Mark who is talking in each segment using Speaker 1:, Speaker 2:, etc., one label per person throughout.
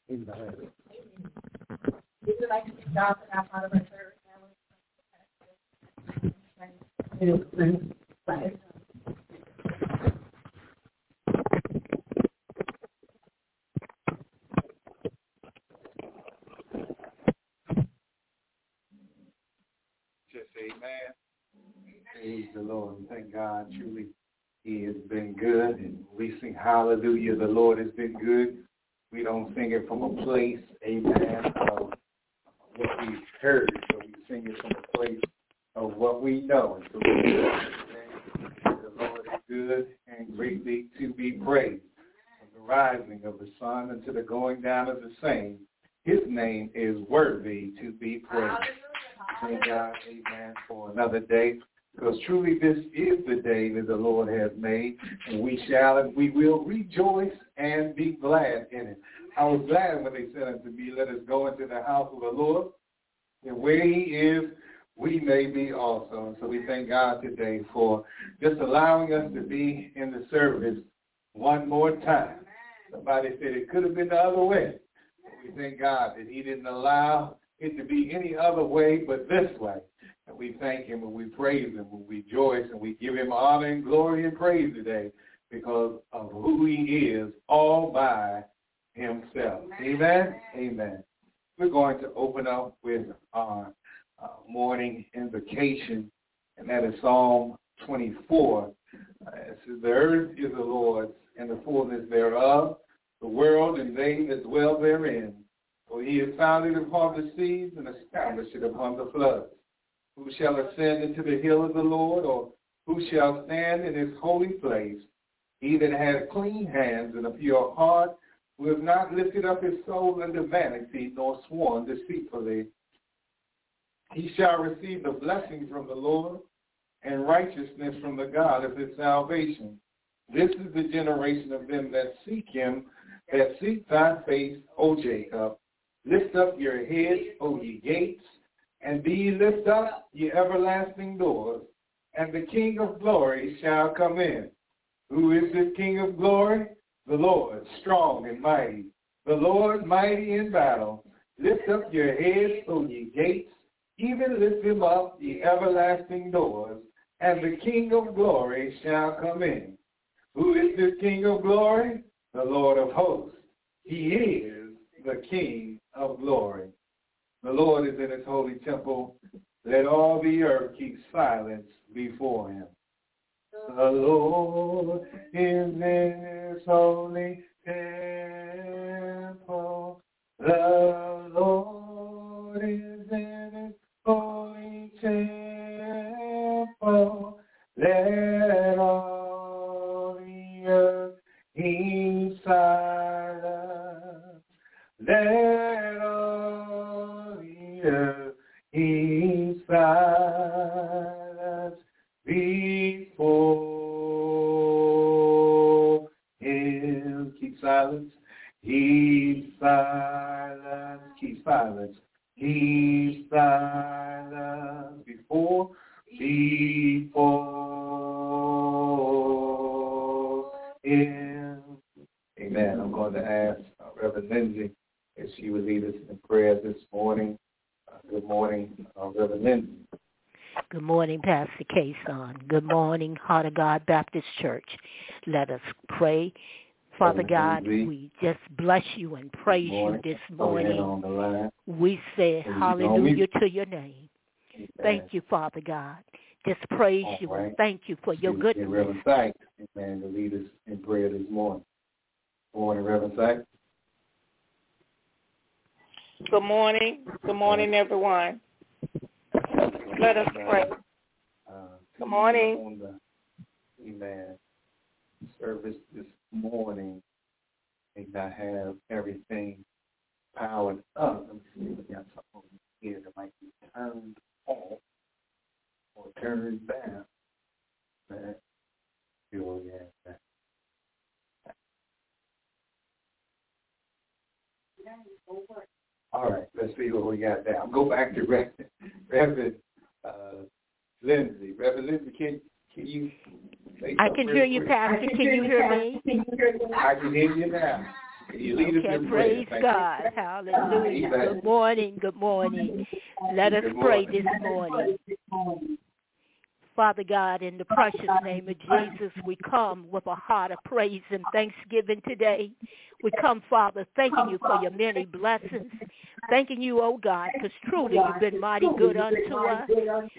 Speaker 1: Amen.
Speaker 2: Would you like to give God for that part of our service now?
Speaker 1: Just amen. Praise the Lord. Thank God. Truly, He has been good. And we sing hallelujah. The Lord has been good. We don't sing it from a place, amen, of what we've heard, but we sing it from a place of what we know. And so we say, the Lord is good and greatly to be praised. From the rising of the sun unto the going down of the same, His name is worthy to be praised. Thank God, amen, for another day. Because truly this is the day that the Lord has made, and we shall and we will rejoice and be glad in it. I was glad when they said unto me, let us go into the house of the Lord, and where He is, we may be also. And so we thank God today for just allowing us to be in the service one more time. Somebody said it could have been the other way. But we thank God that He didn't allow it to be any other way but this way. And we thank Him and we praise Him and we rejoice and we give Him honor and glory and praise today because of who He is all by Himself. Amen? Amen. We're going to open up with our morning invocation, and that is Psalm 24. It says, the earth is the Lord's and the fullness thereof, the world and they that dwell therein. For He has founded it upon the seas and established it upon the floods. Who shall ascend into the hill of the Lord, or who shall stand in His holy place? He that hath clean hands and a pure heart, who has not lifted up his soul unto vanity, nor sworn deceitfully. He shall receive the blessing from the Lord, and righteousness from the God of his salvation. This is the generation of them that seek Him, that seek thy face, O Jacob. Lift up your heads, O ye gates, and be ye lift up, ye everlasting doors, and the King of glory shall come in. Who is this King of glory? The Lord, strong and mighty, the Lord mighty in battle. Lift up your heads, O ye gates, even lift Him up, ye everlasting doors, and the King of glory shall come in. Who is this King of glory? The Lord of hosts. He is the King of glory. The Lord is in His holy temple. Let all the earth keep silence before Him. The Lord is in His holy temple. The Lord is in His holy temple. Let all the earth keep silence. Let all the earth keep silence before Him. Keep silence. Keep silence. Keep silence. Keep silence before Him. Amen. I'm going to ask Reverend Lindsay if she would lead us in prayer this morning. Good morning, Reverend Lindsay.
Speaker 3: Good morning, Pastor Kason. Good morning, Heart of God Baptist Church. Let us pray. Father God, we just bless you and praise you this morning. We say hallelujah to your name. Thank you, Father God. Just praise you and thank you for your goodness.
Speaker 1: Reverend Sykes, amen, to lead us in prayer this morning. Good morning, Reverend Sykes.
Speaker 4: Good morning. Good morning, everyone. Let us pray. Good morning.
Speaker 1: Amen. Service this morning may not have everything powered up. Let me see if we got something here that might be turned off or turned down. All right, let's see what we got now. Go back to Reverend Lindsay. Reverend Lindsay, can you say
Speaker 3: I can hear you, Pastor. Can you hear me?
Speaker 1: I can hear you now.
Speaker 3: Okay, praise God. Hallelujah. Good morning. Good morning. Let us pray this morning. Father God, in the precious name of Jesus, we come with a heart of praise and thanksgiving today. We come, Father, thanking you for your many blessings. Thanking you, oh God, because truly you've been mighty good unto us.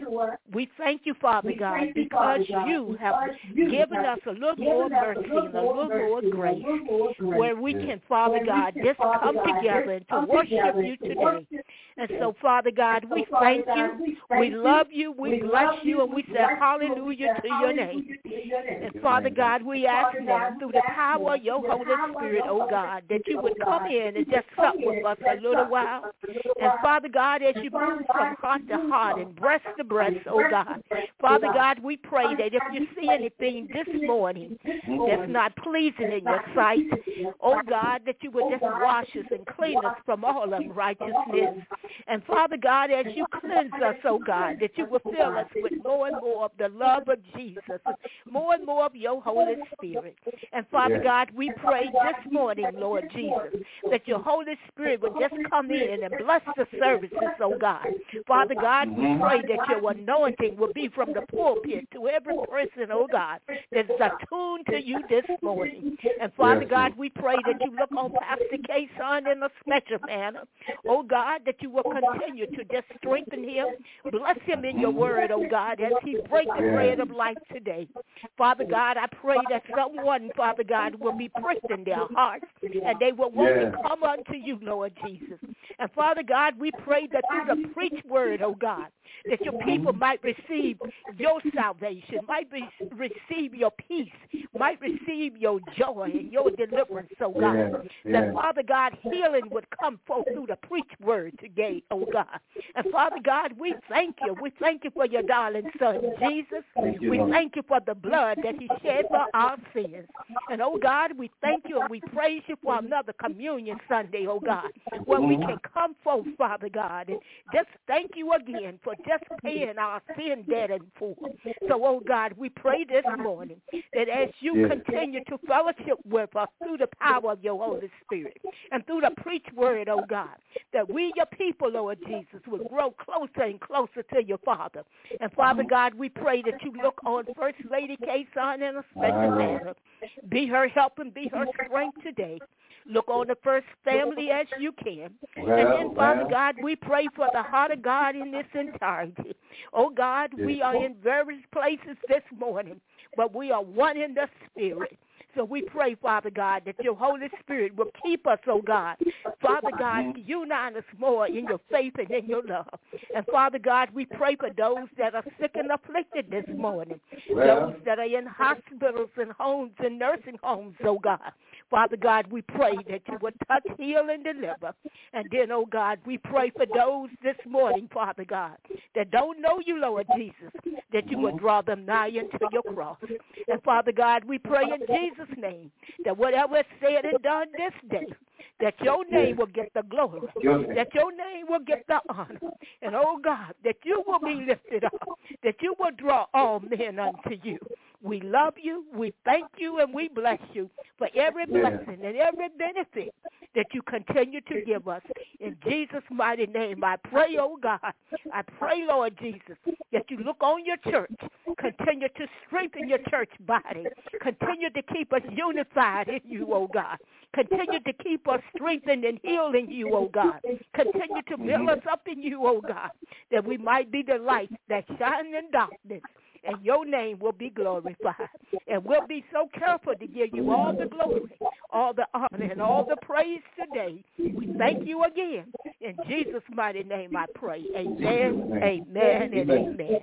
Speaker 3: We thank you, Father God, because you have given us a little more mercy and a little more grace where we can, Father God, just come together and to worship you today. And so, Father God, we thank you, we love you, we bless you, and we say hallelujah to your name. And Father God, we ask now through the power of your Holy Spirit, oh God, that you would come in and just sup with us a little while. And Father God, as you move from heart to heart and breast to breast, oh God, Father God, we pray that if you see anything this morning that's not pleasing in your sight, oh God, that you would just wash us and clean us from all unrighteousness. And Father God, as you cleanse us, oh God, that you will fill us with more and more of the love of Jesus, more and more of your Holy Spirit. And Father God, we pray this morning, Lord Jesus, that your Holy Spirit would just come in and bless the services, oh God. Father God, we pray that your anointing will be from the pulpit to every person, oh God, that's attuned to you this morning. And Father God, we pray that you look on Pastor K-Son in a special manner, oh God, that you will continue to just strengthen him, bless him in your word, oh God, as he breaks the bread of life today. Father God, I pray that someone, Father God, will be pricked in their hearts and they will want to come unto you, Lord Jesus. And Father God, we pray that through the preached word, oh God, that your people might receive your salvation, might receive your peace, might receive your joy and your deliverance, oh God. That, Father God, healing would come forth through the preached word today, oh God. And Father God, we thank you. We thank you for your darling son, Jesus. We thank you for the blood that he shed for our sins. And, oh God, we thank you and we praise you for another communion Sunday, oh God, where we can come forth, Father God, and just thank you again for just paying our sin debt in full. So, oh God, we pray this morning that as you continue to fellowship with us through the power of your Holy Spirit and through the preached word, oh God, that we, your people, Lord Jesus, will grow closer and closer to your Father. And Father God, we pray that you look on First Lady K-Son in a special manner. Be her help and be her strength today. Look on the first family as you can. And then, Father God, we pray for the heart of God in this entirety. Oh, God, we are in various places this morning, but we are one in the Spirit. So we pray, Father God, that your Holy Spirit will keep us, oh God. Father God, unite us more in your faith and in your love. And Father God, we pray for those that are sick and afflicted this morning, those that are in hospitals and homes and nursing homes, oh God. Father God, we pray that you would touch, heal, and deliver. And then, oh God, we pray for those this morning, Father God, that don't know you, Lord Jesus, that you would draw them nigh into your cross. And Father God, we pray in Jesus' name that whatever is said and done this day, that your name will get the glory, that your name will get the honor, and, oh God, that you will be lifted up, that you will draw all men unto you. We love you, we thank you, and we bless you for every blessing and every benefit that you continue to give us. In Jesus' mighty name, I pray, oh God, I pray, Lord Jesus, that you look on your church, continue to strengthen your church body, continue to keep us unified in you, oh God, continue to keep us strengthened and healed in you, oh God, continue to build us up in you, oh God, that we might be the light that shines in darkness. And your name will be glorified. And we'll be so careful to give you all the glory, all the honor, and all the praise today. We thank you again. In Jesus' mighty name I pray. Amen, amen, and amen.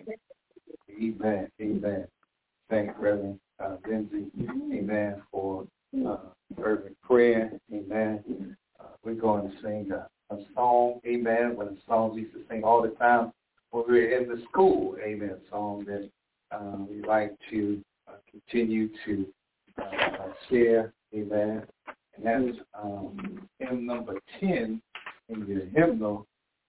Speaker 1: Amen, amen. Thank Reverend Lindsay, amen, for fervent prayer. Amen. We're going to sing a song, amen, one of the songs we used to sing all the time when we were in the school, amen, a song that we like to continue to share, amen. And that's hymn number 10 in your hymnal,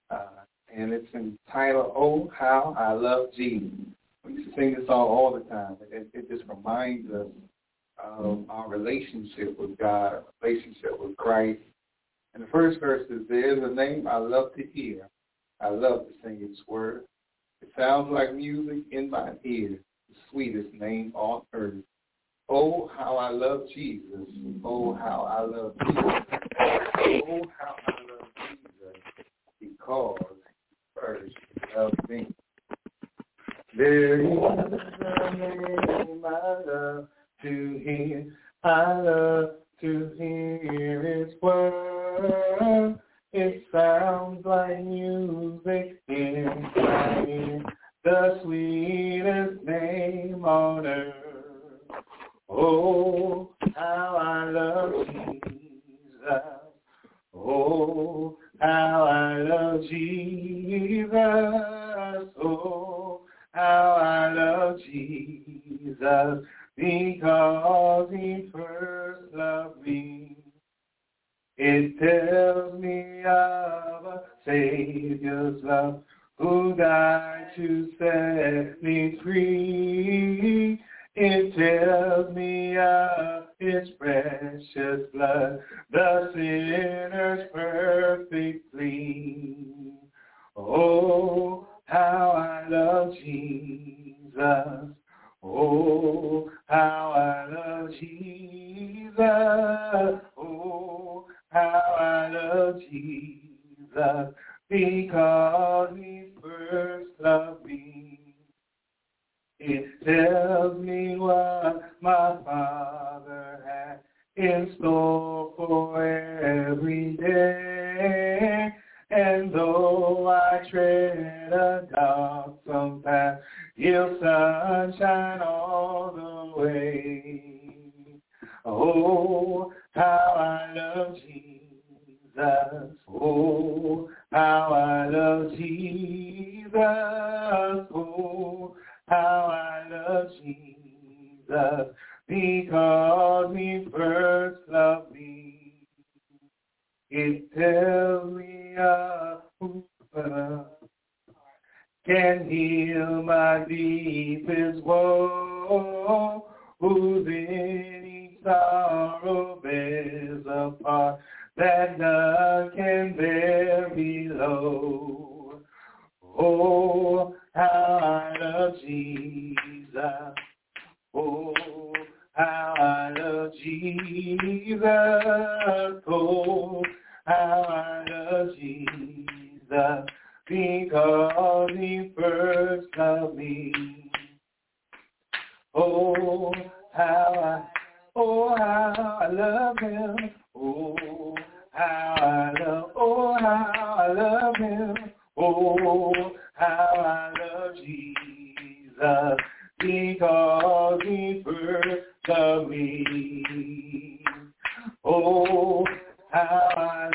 Speaker 1: and it's entitled, Oh, How I Love Jesus. We used to sing this song all the time. It just reminds us of our relationship with God, our relationship with Christ. And the first verse is, there is a name I love to hear. I love to sing its word. It sounds like music in my ear, the sweetest name on earth. Oh, how I love Jesus. Oh, how I love Jesus. Oh, how I love Jesus, because he first loved me. There is a name I love to hear. I love to hear its word. It sounds like music in my ear, the sweetest name on earth. Oh, how I love Jesus. Oh, how I love Jesus. Oh, how I love Jesus, because he first loved me. It tells me of a Savior's love who died to set me free. It tells me of his precious blood, the sinner's perfect plea. Oh, how I love Jesus. Oh, how I love Jesus. Oh, how I love Jesus, because he first loved me. It tells me what my Father had in store for every day. And though I tread a darksome path, he'll sunshine all the way. Oh, how I love Jesus. Oh, how I love Jesus. Oh, how I love Jesus, because he first loved me. It tells me a who can heal my deepest woe, who's in each sorrow bears a part that none can bear below. Oh, how I love Jesus. Oh, how I love Jesus. Oh, how I love Jesus, because he first loved me. Oh, how I love him. Oh, how I love him. Oh, how I love Jesus, because he first loved me. Oh, how I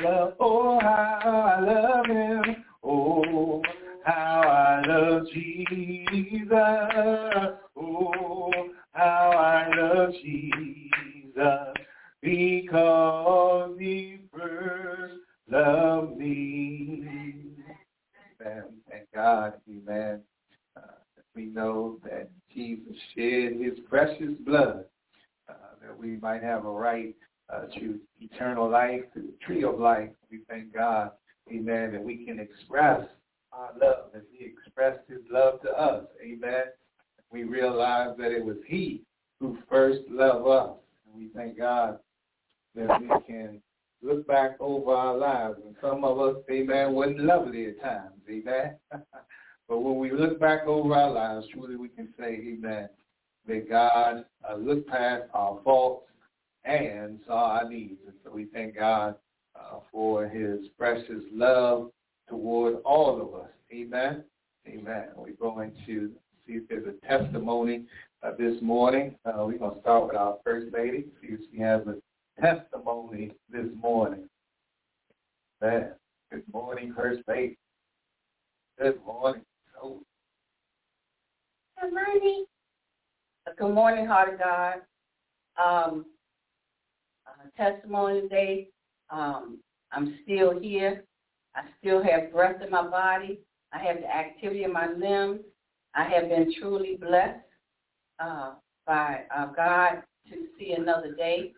Speaker 1: love him. Oh, how I love Jesus. Oh, how I love Jesus, because he first loved me. Amen. Thank God, amen. We know that Jesus shed his precious blood that we might have a right to eternal life, to the tree of life. We thank God, amen, that we can express our love as he expressed his love to us, amen. We realize that it was he who first loved us. And we thank God that we can look back over our lives, and some of us, amen, wasn't lovely at times, amen. But when we look back over our lives, truly we can say, amen, that God looked past our faults and saw our needs. And so we thank God for his precious love toward all of us, amen. Amen. We're going to see if there's a testimony this morning. We're going to start with our First Lady, see if she has a testimony this morning. Man, good morning, First Lady. Good morning. Oh.
Speaker 2: Good morning. Good morning, Heart of God. Testimony today. I'm still here. I still have breath in my body. I have the activity in my limbs. I have been truly blessed by God to see another day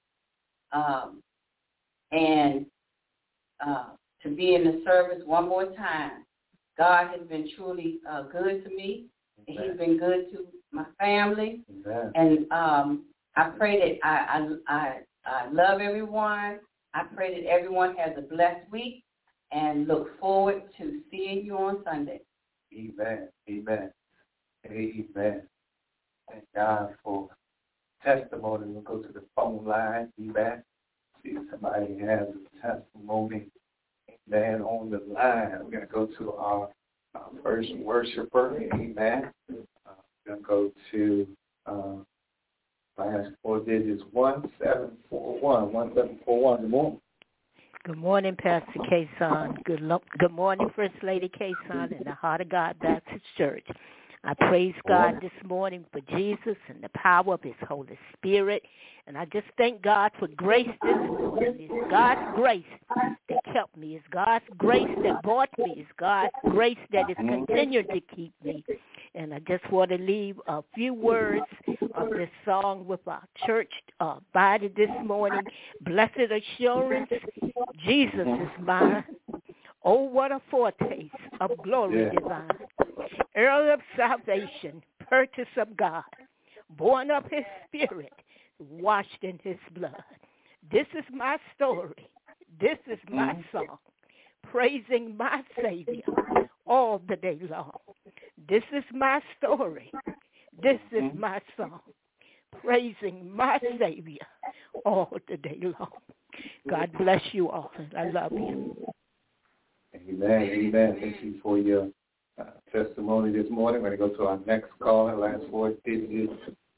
Speaker 2: and to be in the service one more time. God has been truly good to me. And He's been good to my family. Amen. And I pray that I love everyone. I pray that everyone has a blessed week and look forward to seeing you on Sunday.
Speaker 1: Amen. Amen. Amen. Thank God for testimony. We'll go to the phone line. Amen. See if somebody has a testimony. Amen. On the line. We're going to go to our first worshiper. Amen. We're going to go to last four digits, 1741. 1741. Good morning.
Speaker 3: Good morning, Pastor Kason. Good morning, First Lady Kason in the Heart of God Baptist Church. I praise God this morning for Jesus and the power of His Holy Spirit. And I just thank God for grace this morning. It's God's grace that kept me. It's God's grace that brought me. It's God's grace that has continued to keep me. And I just want to leave a few words of this song with our church body this morning. Blessed assurance, Jesus is mine. Oh, what a foretaste of glory divine. Earl of salvation, purchase of God, born of His Spirit, washed in His blood. This is my story. This is my song, praising my Savior all the day long. This is my story. This is my song, praising my Savior all the day long. God bless you all. I love you.
Speaker 1: Amen. Amen. Thank you for your testimony this morning. We're going to go to our next caller. Last four digits,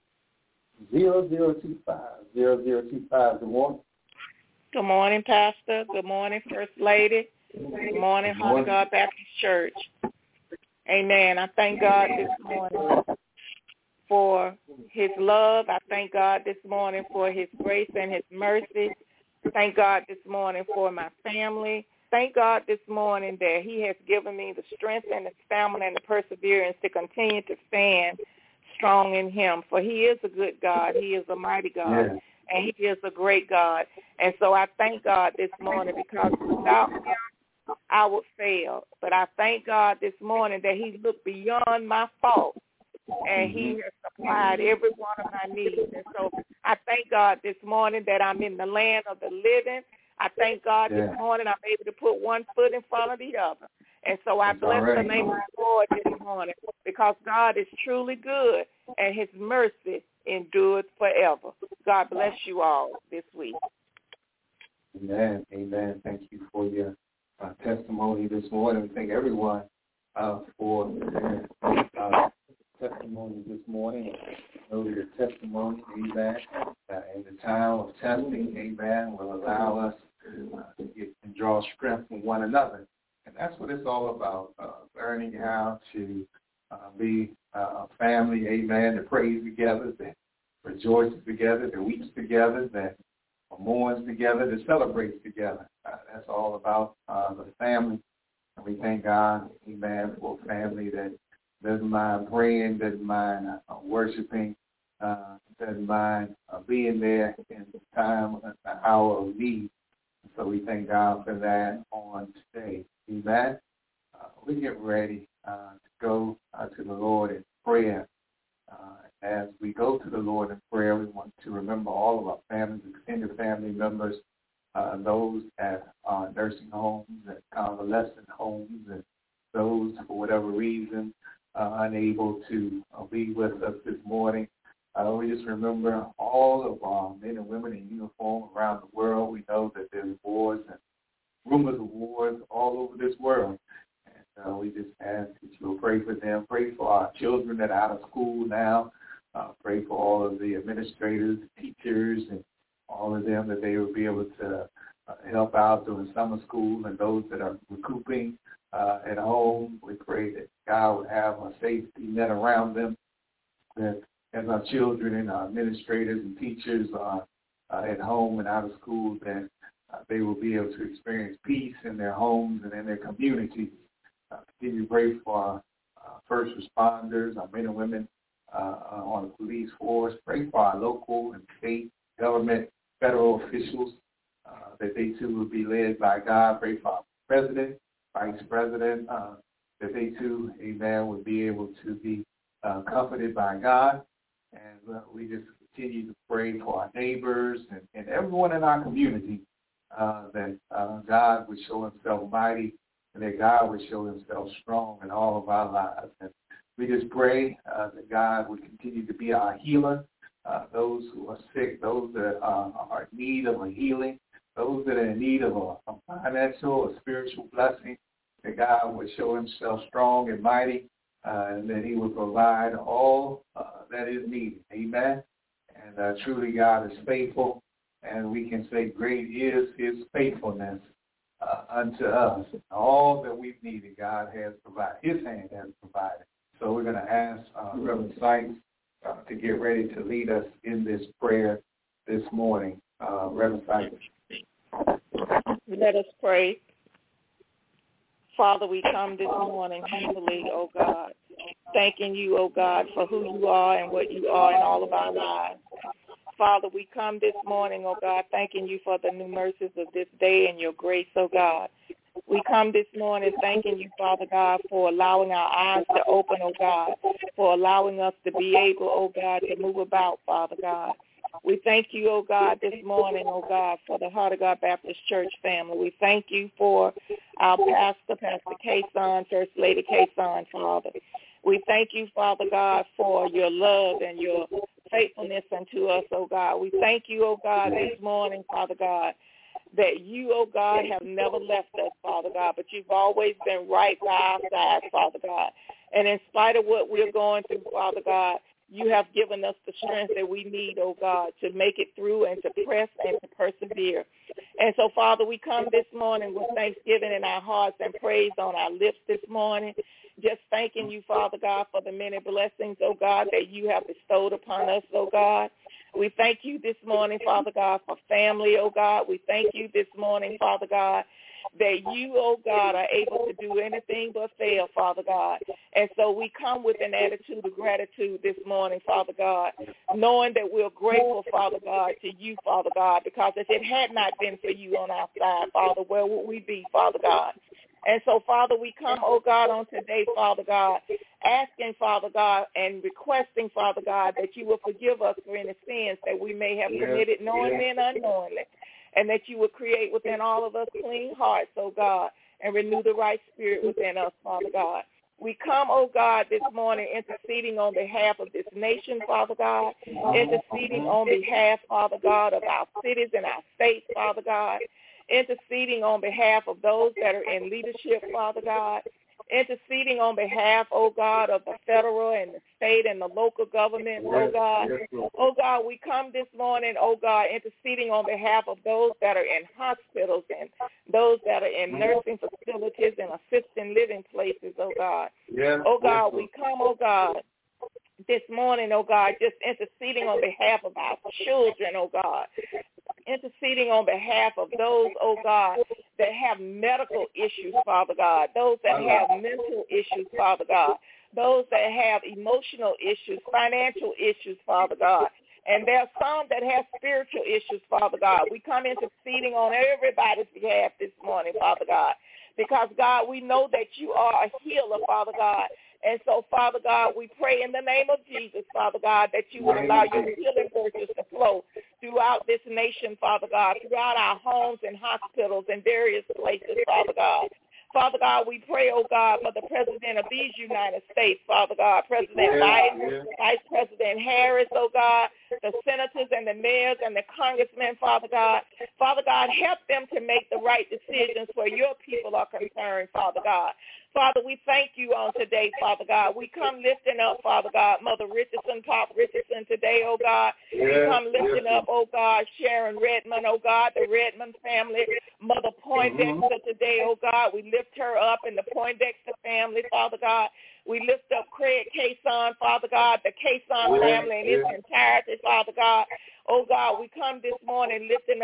Speaker 1: 0025. 0025. Good morning.
Speaker 4: Good morning, Pastor. Good morning, First Lady. Good morning, Heart of God Baptist Church. Amen. I thank God this morning for His love. I thank God this morning for His grace and His mercy. Thank God this morning for my family. Thank God this morning that He has given me the strength and the stamina and the perseverance to continue to stand strong in Him. For He is a good God. He is a mighty God. Yes. And He is a great God. And so I thank God this morning because without Him, I would fail. But I thank God this morning that He looked beyond my faults and He has supplied every one of my needs. And so I thank God this morning that I'm in the land of the living. I thank God this morning I'm able to put one foot in front of the other. And so I bless the name of the Lord this morning because God is truly good and His mercy endures forever. God bless you all this week.
Speaker 1: Amen. Amen. Thank you for your testimony this morning. We thank everyone for their testimony this morning. Know your testimony, amen, in the time of testing, amen, will allow us to get and draw strength from one another. And that's what it's all about, learning how to be a family, amen, that prays together, that rejoices together, that weeps together, that mourns together, that celebrates together. That's all about the family. And we thank God, amen, for a family that doesn't mind praying, doesn't mind worshiping, doesn't mind being there in the time, the hour of need. So we thank God for that on today. Amen. We get ready to go to the Lord in prayer. As we go to the Lord in prayer, we want to remember all of our families, extended family members, those at nursing homes, at convalescent homes, and those, for whatever reason, unable to be with us this morning. We just remember all of our men and women in uniform around the world. We know that there's wars and rumors of wars all over this world. And we just ask that you'll pray for them. Pray for our children that are out of school now. Pray for all of the administrators, teachers, and all of them that they will be able to help out during summer school, and those that are recouping at home. We pray that God would have a safety net around them, that as our children and our administrators and teachers are at home and out of school, that they will be able to experience peace in their homes and in their communities. Continue to pray for our first responders, our men and women on the police force. Pray for our local and state government, federal officials, that they too will be led by God. Pray for our president, vice president, that they too, amen, would be able to be comforted by God. And we just continue to pray for our neighbors and everyone in our community, that God would show himself mighty and that God would show himself strong in all of our lives. And we just pray that God would continue to be our healer, those who are sick, those that are in need of a healing, those that are in need of a financial or spiritual blessing, that God would show himself strong and mighty, and that he would provide all that is needed. Amen. And truly God is faithful, and we can say great is his faithfulness unto us. All that we've needed, God has provided. His hand has provided. So we're going to ask Reverend Sykes to get ready to lead us in this prayer this morning. Reverend Sykes.
Speaker 4: Let us pray. Father, we come this morning humbly, oh God, thanking you, oh God, for who you are and what you are in all of our lives. Father, we come this morning, oh God, thanking you for the new mercies of this day and your grace, oh God. We come this morning thanking you, Father God, for allowing our eyes to open, oh God, for allowing us to be able, oh God, to move about, Father God. We thank you, oh God, this morning, oh God, for the Heart of God Baptist Church family. We thank you for our pastor, Pastor Kason, First Lady Kason, Father. We thank you, Father God, for your love and your faithfulness unto us, oh God. We thank you, oh God, this morning, Father God, that you, oh God, have never left us, Father God, but you've always been right by our side, Father God. And in spite of what we're going through, Father God, you have given us the strength that we need, oh God, to make it through and to press and to persevere. And so, Father, we come this morning with thanksgiving in our hearts and praise on our lips this morning, just thanking you, Father God, for the many blessings, oh God, that you have bestowed upon us, oh God. We thank you this morning, Father God, for family, oh God. We thank you this morning, Father God, that you, oh God, are able to do anything but fail, Father God. And so we come with an attitude of gratitude this morning, Father God, knowing that we're grateful, Father God, to you, Father God, because if it had not been for you on our side, Father, where would we be, Father God? And so, Father, we come, oh God, on today, Father God, asking, Father God, and requesting, Father God, that you will forgive us for any sins that we may have committed knowingly and unknowingly, and that you will create within all of us clean hearts, oh God, and renew the right spirit within us, Father God. We come, oh God, this morning interceding on behalf of this nation, Father God, interceding on behalf, Father God, of our cities and our states, Father God, interceding on behalf of those that are in leadership, Father God, interceding on behalf, oh God, of the federal and the state and the local governments, oh God. Oh God, we come this morning, oh God, interceding on behalf of those that are in hospitals and those that are in nursing facilities and assisted living places, oh God. Oh God, we come, oh God, this morning, oh God, just interceding on behalf of our children, oh God, interceding on behalf of those, oh God, that have medical issues, Father God, those that have mental issues, Father God, those that have emotional issues, financial issues, Father God. And there are some that have spiritual issues, Father God. We come interceding on everybody's behalf this morning, Father God, because, God, we know that you are a healer, Father God. And so, Father God, we pray in the name of Jesus, Father God, that you would allow your healing virtues to flow throughout this nation, Father God, throughout our homes and hospitals and various places, Father God. Father God, we pray, oh God, for the President of these United States, Father God, President Biden, Vice President Harris, oh God, the senators and the mayors and the congressmen, Father God. Father God, help them to make the right decisions where your people are concerned, Father God. Father, we thank you on today, Father God. We come lifting up, Father God, Mother Richardson, Pop Richardson today, oh God. We come lifting up, oh God, Sharon Redmond, oh God, the Redmond family, Mother Poindexter today, oh God. We lift her up in the Poindexter family, Father God. We lift up Craig Kason, Father God, the Kason family in its entirety, Father God. Oh God, we come this morning lifting up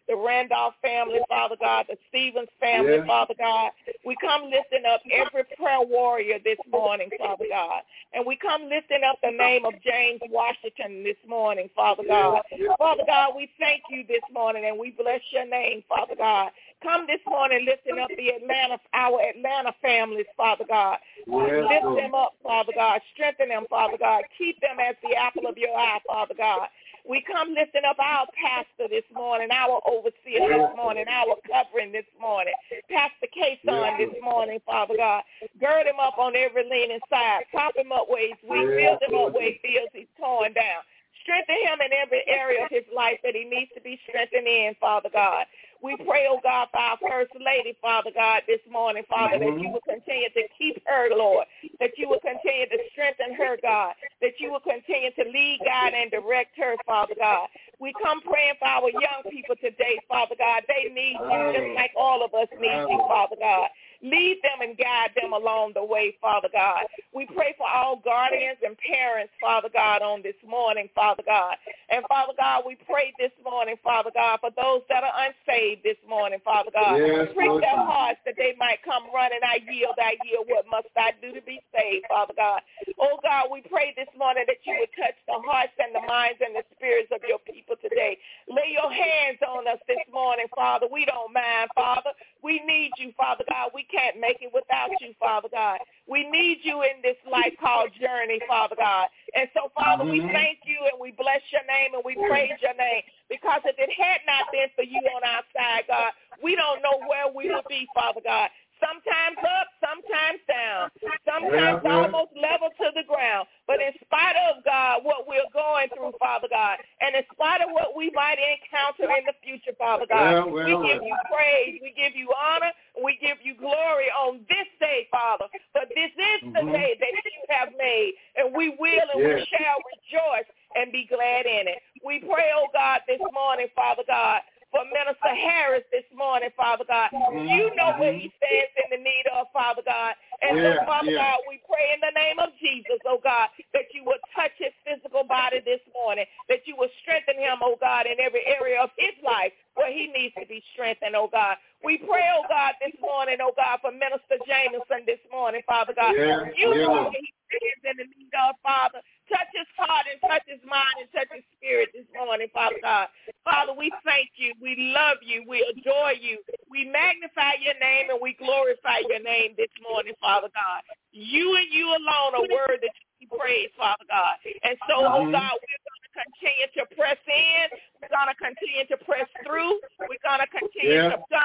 Speaker 4: the Randolph family, Father God, the Stevens family, Father God. We come lifting up every prayer warrior this morning, Father God. And we come lifting up the name of James Washington this morning, Father God. Father God, we thank you this morning and we bless your name, Father God. Come this morning lifting up our Atlanta families, Father God. Lift them up, Father God. Strengthen them, Father God. Keep them as the apple of your eye, Father God. We come lifting up our pastor this morning, our overseer this morning, our covering this morning, Pastor K-Son this morning, Father God. Gird him up on every leaning side. Prop him up where he's weak. Build him up where he feels he's torn down. Strengthen him in every area of his life that he needs to be strengthened in, Father God. We pray, oh God, for our First Lady, Father God, this morning, Father, that you will continue to keep her, Lord, that you will continue to strengthen her, God, that you will continue to lead, guide, and direct her, Father God. We come praying for our young people today, Father God. They need you just like all of us need you, Father God. Lead them and guide them along the way, Father God. We pray for all guardians and parents, Father God, on this morning, Father God. And, Father God, we pray this morning, Father God, for those that are unsaved this morning, Father God. Prick their hearts that they might come running. I yield. What must I do to be saved, Father God? Oh, God, we pray this morning that you would touch the hearts and the minds and the spirits of your people today. Lay your hands on us this morning, Father. We don't mind, Father. We need you, Father God. We can't make it without you, Father God. We need you in this life called journey, Father God. And so, Father, we thank you and we bless your name and we praise your name, because if it had not been for you on our side, God, we don't know where we would be, Father God. Sometimes up, sometimes down, sometimes almost level to the ground. But in spite of, God, what we're going through, Father God, and in spite of what we might encounter in the future, Father God, we give you praise, we give you honor, and we give you glory on this day, Father. For this is the day that you have made, and we will and we shall rejoice and be glad in it. We pray, oh God, this morning, Father God, for Minister Harris this morning, Father God. You know what he stands in the need of, Father God. And so, Father God, we pray in the name of Jesus, oh God, that you would touch his physical body this morning, that you would strengthen him, oh God, in every area of his life where he needs to be strengthened, oh God. We pray, oh God, this morning, oh God, for Minister Jameson this morning, Father God. You know what he stands in the need of, Father. Touch his heart and touch his mind and touch his spirit this morning, Father God. Father, we thank you. We love you. We adore you. We magnify your name and we glorify your name this morning, Father God. You and you alone are worthy to be praised, Father God. And so, oh God, we're going to continue to press in. We're going to continue to press through. We're going to continue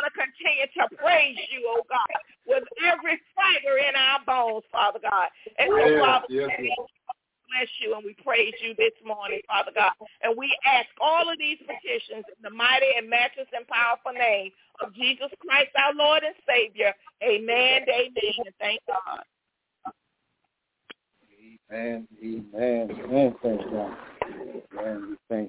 Speaker 4: to praise you, oh God, with every fiber in our bones, Father God. And so, Father, bless you and we praise you this morning, Father God. And we ask all of these petitions in the mighty and matchless and powerful name of Jesus Christ, our Lord and Savior. Amen, amen, and thank God.
Speaker 1: Amen, amen, thank God. Amen, we thank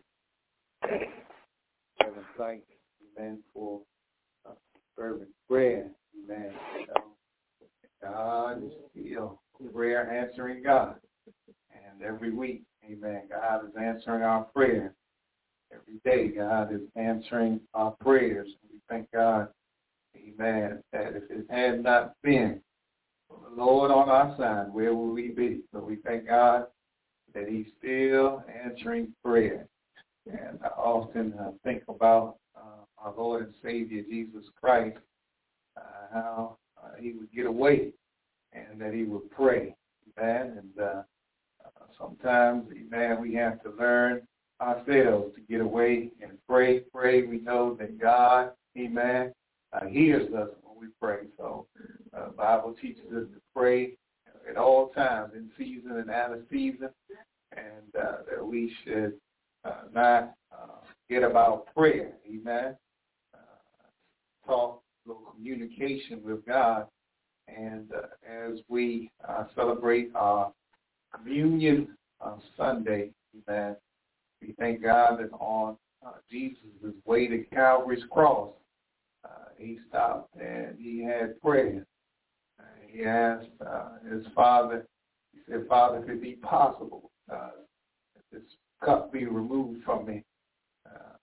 Speaker 1: Heaven thank amen, for fervent prayer. Amen. God is still prayer answering God. And every week, amen, God is answering our prayers. Every day, God is answering our prayers. We thank God, amen, that if it had not been for the Lord on our side, where would we be? So we thank God that he's still answering prayer. And I often think about our Lord and Savior, Jesus Christ, how he would get away and that he would pray. Amen. And sometimes, amen, we have to learn ourselves to get away and pray. We know that God, amen, hears us when we pray. So the Bible teaches us to pray at all times, in season and out of season, and that we should not forget about prayer. Amen. Talk, little communication with God. And as we celebrate our Communion Sunday, amen, we thank God that on Jesus' way to Calvary's cross, he stopped and he had prayer. He asked his Father, he said, Father, if it be possible, if this cup be removed from me,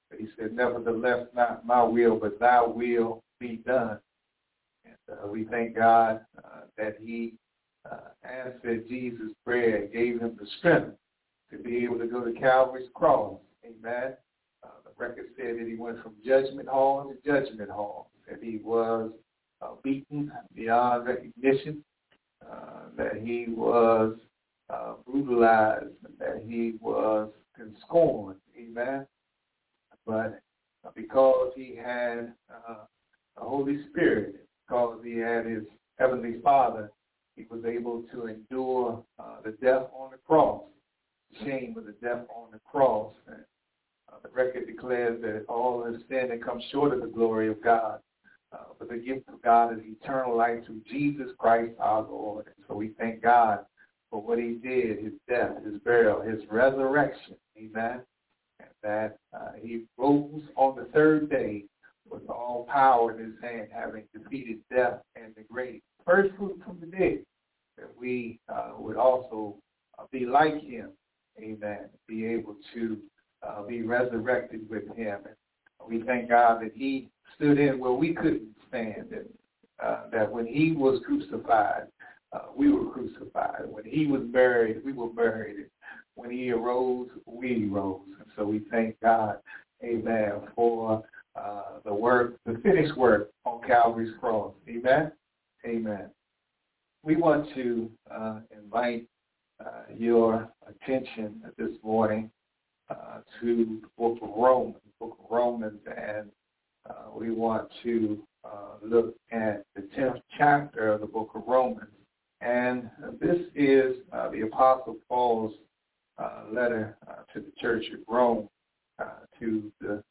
Speaker 1: But he said, nevertheless, not my will, but thy will be done. And we thank God that he answered Jesus' prayer and gave him the strength to be able to go to Calvary's cross. Amen. The record said that he went from judgment hall to judgment hall, that he was beaten beyond recognition, that he was brutalized, that he was scorned. Amen. But because he had the Holy Spirit, because he had his Heavenly Father, he was able to endure the death on the cross, the shame of the death on the cross. And the record declares that all has sinned and come short of the glory of God. But the gift of God is eternal life through Jesus Christ our Lord. And so we thank God for what he did, his death, his burial, his resurrection. Amen. And that he rose on the third day with all power in his hand, having defeated death and the grave. First fruit from the dead, that we would also be like him. Amen. Be able to be resurrected with him. And we thank God that he stood in where we couldn't stand, and that when he was crucified, we were crucified. When he was buried, we were buried. And when he arose, we rose. And so we thank God, amen, for the work, the finished work on Calvary's cross. Amen. Amen. We want to invite your attention this morning to the book of Romans, and we want to look at the 10th chapter of the book of Romans. And this is the Apostle Paul's letter to the church of Rome, to the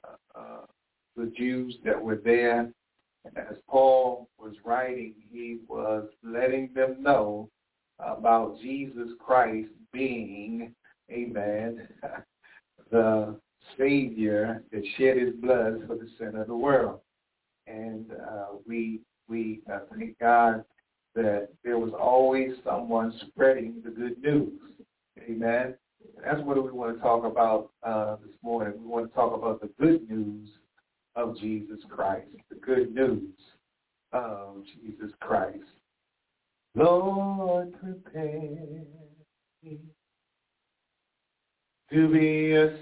Speaker 1: Jews that were there. And as Paul was writing, he was letting them know about Jesus Christ being, amen, the Savior that shed his blood for the sin of the world. And we thank God that there was always someone spreading the good news. Amen. That's what we want to talk about this morning. We want to talk about the good news of Jesus Christ, the good news of Jesus Christ. Lord, prepare me to be a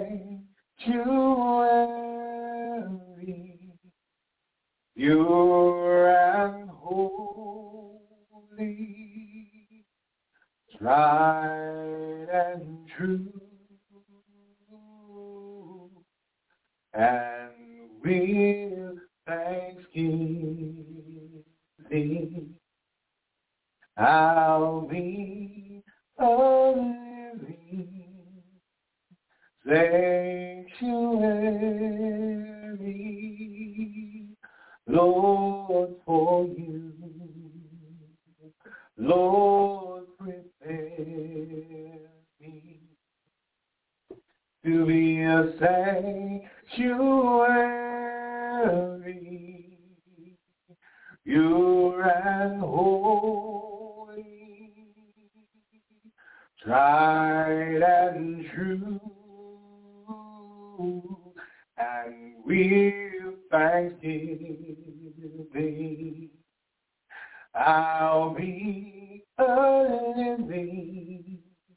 Speaker 1: sanctuary, pure and holy, tried and true, and with thanksgiving I'll be a living sanctuary, Lord, for you. Lord, prepare me to be a sanctuary, pure and holy, tried and true, and with thanksgiving I'll be a living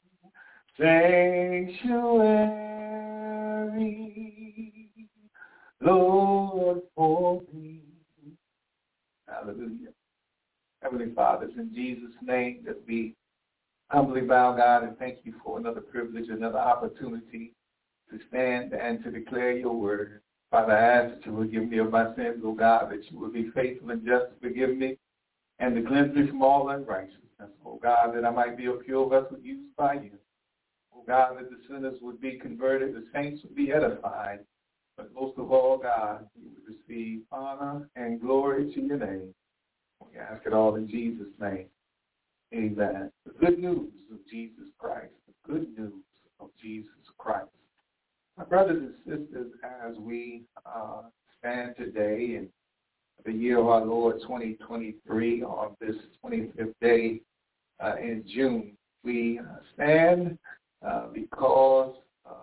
Speaker 1: sanctuary, Lord, for thee. Hallelujah. Heavenly Father, it's in Jesus' name that we humbly bow, God, and thank you for another privilege, another opportunity to stand and to declare your word. Father, I ask that you will forgive me of my sins, O God, that you will be faithful and just to forgive me and to cleanse me from all unrighteousness. O God, that I might be a pure vessel used by you. O God, that the sinners would be converted, the saints would be edified, but most of all, God, you would receive honor and glory to your name. We ask it all in Jesus' name. Amen. The good news of Jesus Christ. The good news of Jesus Christ. My brothers and sisters, as we stand today in the year of our Lord 2023 on this 25th day in June, we stand because the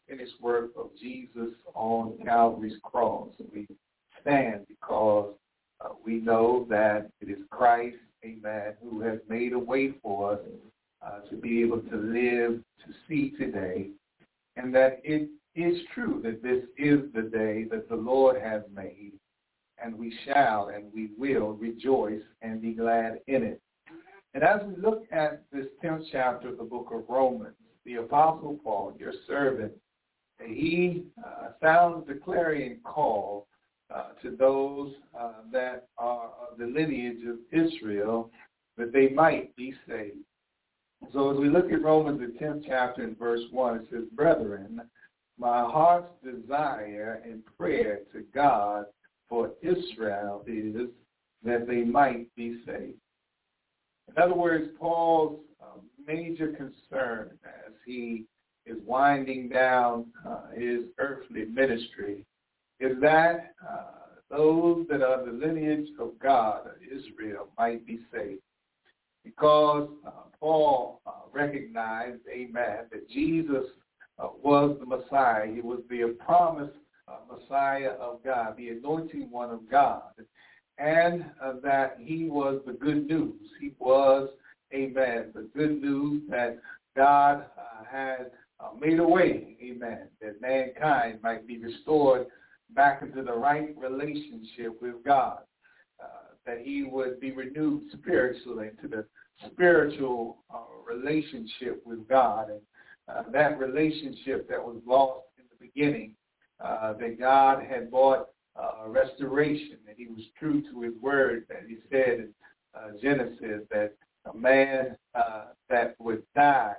Speaker 1: finished work of Jesus on Calvary's cross. We stand because we know that it is Christ, amen, who has made a way for us to be able to live to see today, and that it is true that this is the day that the Lord has made, and we shall and we will rejoice and be glad in it. And as we look at this 10th chapter of the book of Romans, the Apostle Paul, your servant, he sounds the clarion call to those that are of the lineage of Israel, that they might be saved. So as we look at Romans, the 10th chapter in verse 1, it says, "Brethren, my heart's desire and prayer to God for Israel is that they might be saved." In other words, Paul's major concern as he is winding down his earthly ministry is that those that are the lineage of God, Israel, might be saved. Because Paul recognized, amen, that Jesus was the Messiah. He was the promised Messiah of God, the anointing one of God, and that he was the good news. He was, amen, the good news that God had made a way, amen, that mankind might be restored back into the right relationship with God, that he would be renewed spiritually into the spiritual relationship with God, and that relationship that was lost in the beginning, that God had brought restoration, and he was true to his word that he said in Genesis that a man that would die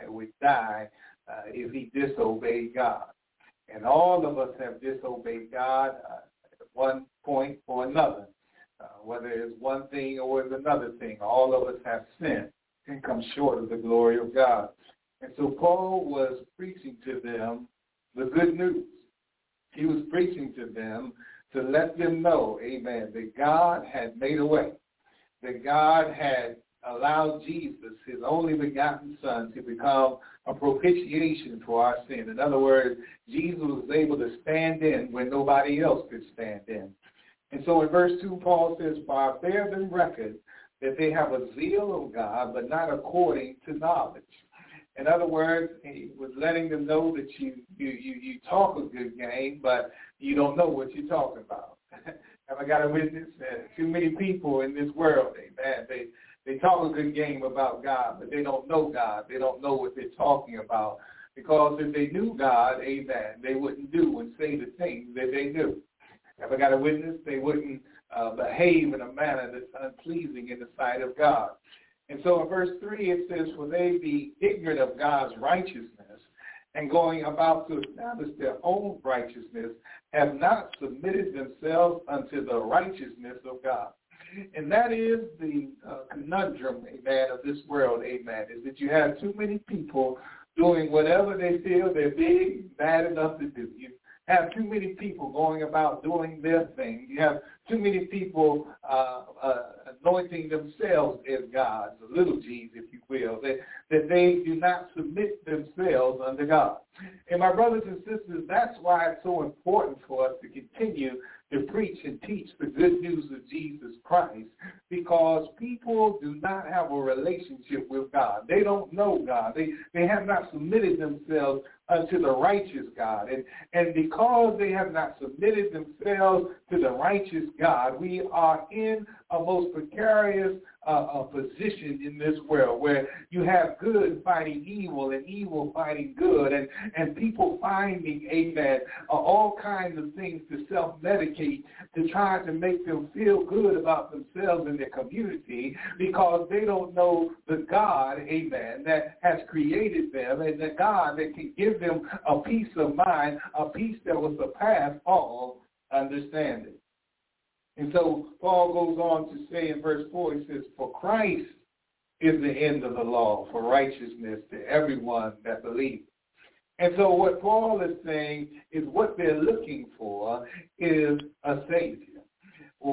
Speaker 1: if he disobeyed God. And all of us have disobeyed God at one point or another. Whether it's one thing or it's another thing, all of us have sinned and come short of the glory of God. And so Paul was preaching to them the good news. He was preaching to them to let them know, amen, that God had made a way, that God had allowed Jesus, his only begotten Son, to become a propitiation for our sin. In other words, Jesus was able to stand in when nobody else could stand in. And so in verse 2, Paul says, "For I bear them record that they have a zeal of God, but not according to knowledge." In other words, he was letting them know that you talk a good game, but you don't know what you're talking about. Have I got a witness? Too many people in this world, amen, they talk a good game about God, but they don't know God. They don't know what they're talking about. Because if they knew God, amen, they wouldn't do and say the things that they knew. Have I got a witness? They wouldn't behave in a manner that's unpleasing in the sight of God. And so in verse 3 it says, "For they be ignorant of God's righteousness, and going about to establish their own righteousness, have not submitted themselves unto the righteousness of God." And that is the conundrum, amen, of this world, amen, is that you have too many people doing whatever they feel they're big, bad enough to do. You have too many people going about doing their thing. You have too many people anointing themselves as gods, the little g's, if you will, that they do not submit themselves unto God. And my brothers and sisters, that's why it's so important for us to continue to preach and teach the good news of Jesus Christ, because people do not have a relationship with God. They don't know God. They have not submitted themselves unto the righteous God. And because they have not submitted themselves to the righteous God, we are in a most precarious position in this world where you have good fighting evil and evil fighting good, and people finding, amen, all kinds of things to self-medicate to try to make them feel good about themselves and their community, because they don't know the God, amen, that has created them, and the God that can give them a peace of mind, a peace that will surpass all understanding. And so Paul goes on to say in verse 4, he says, "For Christ is the end of the law for righteousness to everyone that believes." And so what Paul is saying is what they're looking for is a Savior. Well,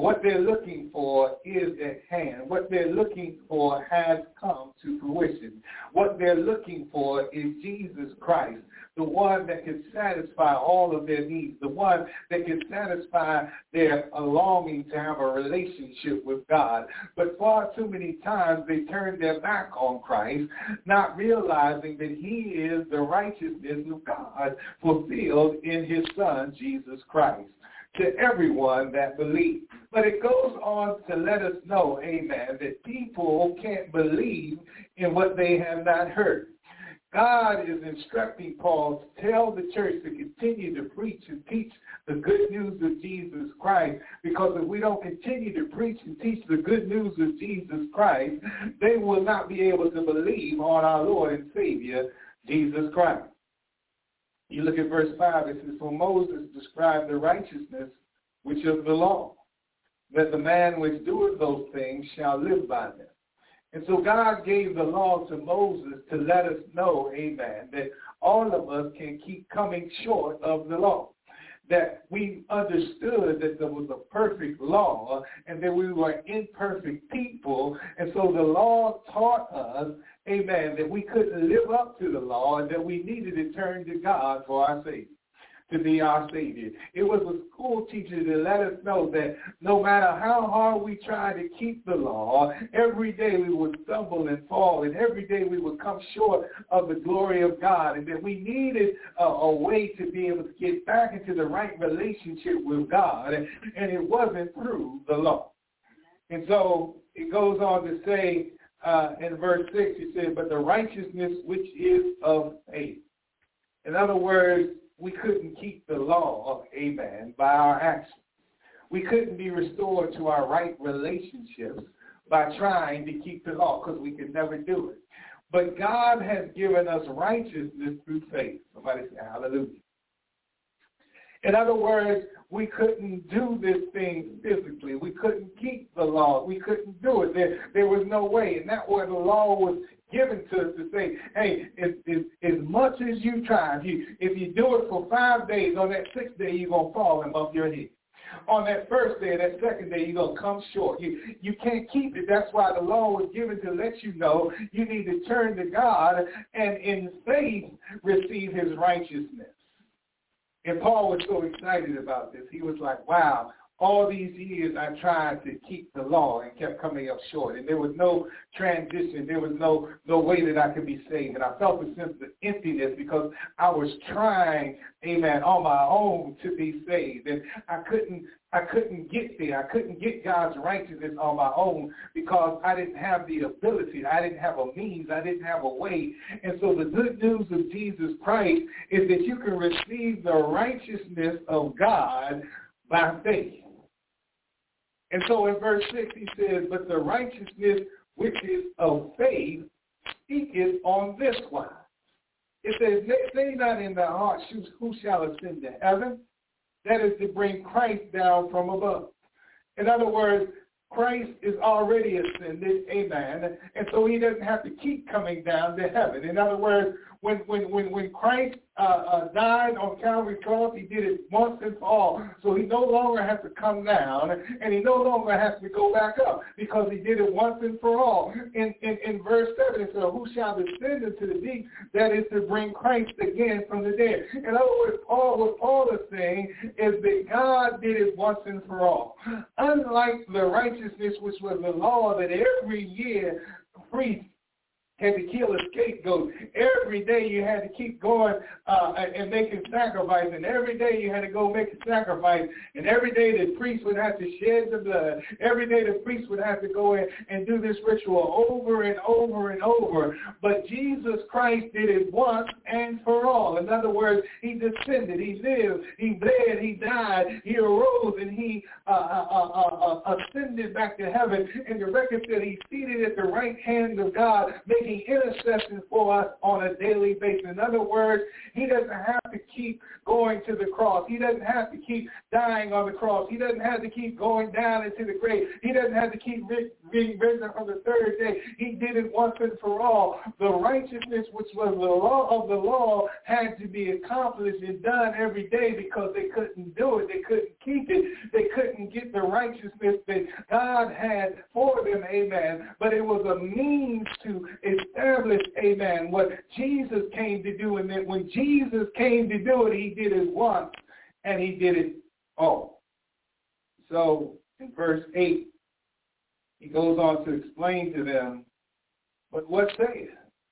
Speaker 1: what they're looking for is at hand. What they're looking for has come to fruition. What they're looking for is Jesus Christ, the one that can satisfy all of their needs, the one that can satisfy their longing to have a relationship with God. But far too many times they turn their back on Christ, not realizing that he is the righteousness of God fulfilled in his Son, Jesus Christ, to everyone that believes. But it goes on to let us know, amen, that people can't believe in what they have not heard. God is instructing Paul to tell the church to continue to preach and teach the good news of Jesus Christ, because if we don't continue to preach and teach the good news of Jesus Christ, they will not be able to believe on our Lord and Savior, Jesus Christ. You look at verse 5, it says, "For Moses described the righteousness which of the law, that the man which doeth those things shall live by them." And so God gave the law to Moses to let us know, amen, that all of us can keep coming short of the law. That we understood that there was a perfect law and that we were imperfect people. And so the law taught us, amen, that we couldn't live up to the law and that we needed to turn to God for our Savior, to be our Savior. It was a school teacher to let us know that no matter how hard we try to keep the law, every day we would stumble and fall, and every day we would come short of the glory of God, and that we needed a way to be able to get back into the right relationship with God, and it wasn't through the law. And so it goes on to say in verse 6, it says, "But the righteousness which is of faith." In other words, we couldn't keep the law, amen, by our actions. We couldn't be restored to our right relationships by trying to keep the law, because we could never do it. But God has given us righteousness through faith. Somebody say hallelujah. In other words, we couldn't do this thing physically. We couldn't keep the law. We couldn't do it. There was no way. And that's where the law was given to us to say, hey, as much as you try, if you do it for 5 days, on that 6th day, you're going to fall and bump your head. On that first day, that second day, you're going to come short. You can't keep it. That's why the law was given to let you know you need to turn to God and in faith receive his righteousness. And Paul was so excited about this. He was like, wow, all these years I tried to keep the law and kept coming up short. And there was no transition. There was no way that I could be saved. And I felt a sense of emptiness because I was trying, amen, on my own to be saved. And I couldn't get there. I couldn't get God's righteousness on my own because I didn't have the ability. I didn't have a means. I didn't have a way. And so the good news of Jesus Christ is that you can receive the righteousness of God by faith. And so in verse 6 he says, "But the righteousness which is of faith speaketh on this wise." It says, "Say not in thy heart, who shall ascend to heaven?" That is to bring Christ down from above. In other words, Christ is already ascended, amen, and so he doesn't have to keep coming down to heaven. In other words, when Christ died on Calvary's cross, he did it once and for all. So he no longer has to come down, and he no longer has to go back up, because he did it once and for all. In verse 7, it says, "Who shall descend into the deep?" That is to bring Christ again from the dead. In other words, what Paul is saying is that God did it once and for all. Unlike the righteousness, which was the law that every year priests had to kill a scapegoat. Every day you had to keep going and making sacrifice, and every day you had to go make a sacrifice, and every day the priest would have to shed the blood. Every day the priest would have to go in and do this ritual over and over and over. But Jesus Christ did it once and for all. In other words, he descended, he lived, he bled, he died, he arose, and he ascended back to heaven. And the record said he's seated at the right hand of God, making intercession for us on a daily basis. In other words, he doesn't have to keep going to the cross. He doesn't have to keep dying on the cross. He doesn't have to keep going down into the grave. He doesn't have to keep being risen on the third day. He did it once and for all. The righteousness, which was the law of the law, had to be accomplished and done every day because they couldn't do it. They couldn't keep it. They couldn't get the righteousness that God had for them, amen. But it was a means to establish, amen, what Jesus came to do. And then when Jesus came to do it, he did it once and he did it all. So in verse 8, he goes on to explain to them, but what say it?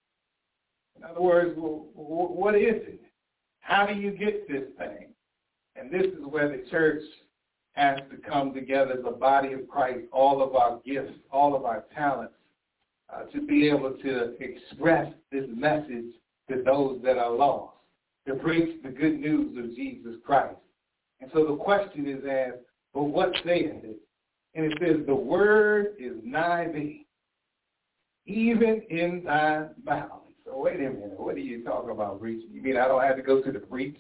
Speaker 1: In other words, well, what is it? How do you get this thing? And this is where the church has to come together, the body of Christ, all of our gifts, all of our talents, to be able to express this message to those that are lost, to preach the good news of Jesus Christ. And so the question is asked, well, what saith it? And it says, the word is nigh thee, even in thy mouth. So wait a minute, what are you talking about, preaching? You mean I don't have to go to the priest?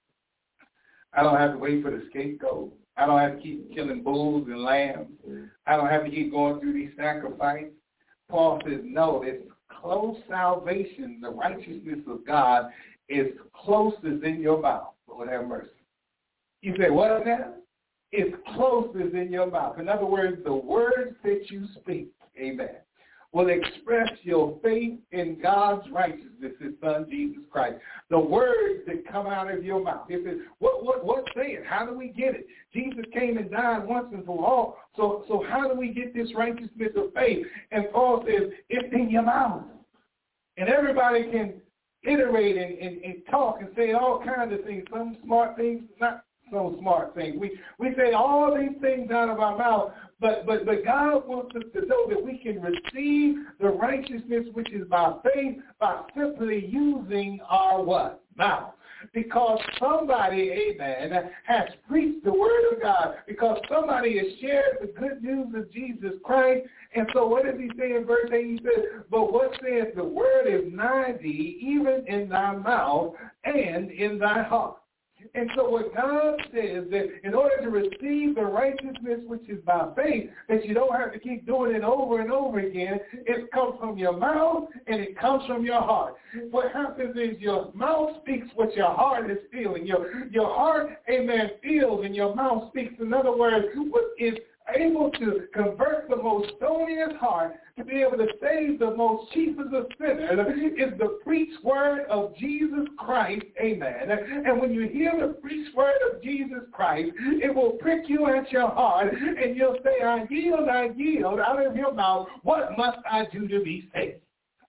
Speaker 1: I don't have to wait for the scapegoat? I don't have to keep killing bulls and lambs? I don't have to keep going through these sacrifices? Paul says, no, it's close salvation. The righteousness of God is close as in your mouth. Lord have mercy. You say, what now? It's close as in your mouth. In other words, the words that you speak, amen, will express your faith in God's righteousness, his son, Jesus Christ. The words that come out of your mouth. It says, what say it? How do we get it? Jesus came and died once and for all. So how do we get this righteousness of faith? And Paul says, it's in your mouth. And everybody can iterate and talk and say all kinds of things, some smart things, not so smart things. We say all these things out of our mouth, but God wants us to know that we can receive the righteousness which is by faith by simply using our what? Mouth. Because somebody, amen, has preached the word of God, because somebody has shared the good news of Jesus Christ. And so what does he say in verse 8? He says, but what says the word is nigh thee, even in thy mouth and in thy heart. And so what God says that in order to receive the righteousness which is by faith, that you don't have to keep doing it over and over again, it comes from your mouth and it comes from your heart. What happens is your mouth speaks what your heart is feeling. Your heart, amen, feels and your mouth speaks. In other words, what is able to convert the most stoniest heart to be able to save the most chiefest of sinners is the preached word of Jesus Christ, amen. And when you hear the preached word of Jesus Christ, it will prick you at your heart, and you'll say, I yield out of your mouth. What must I do to be saved?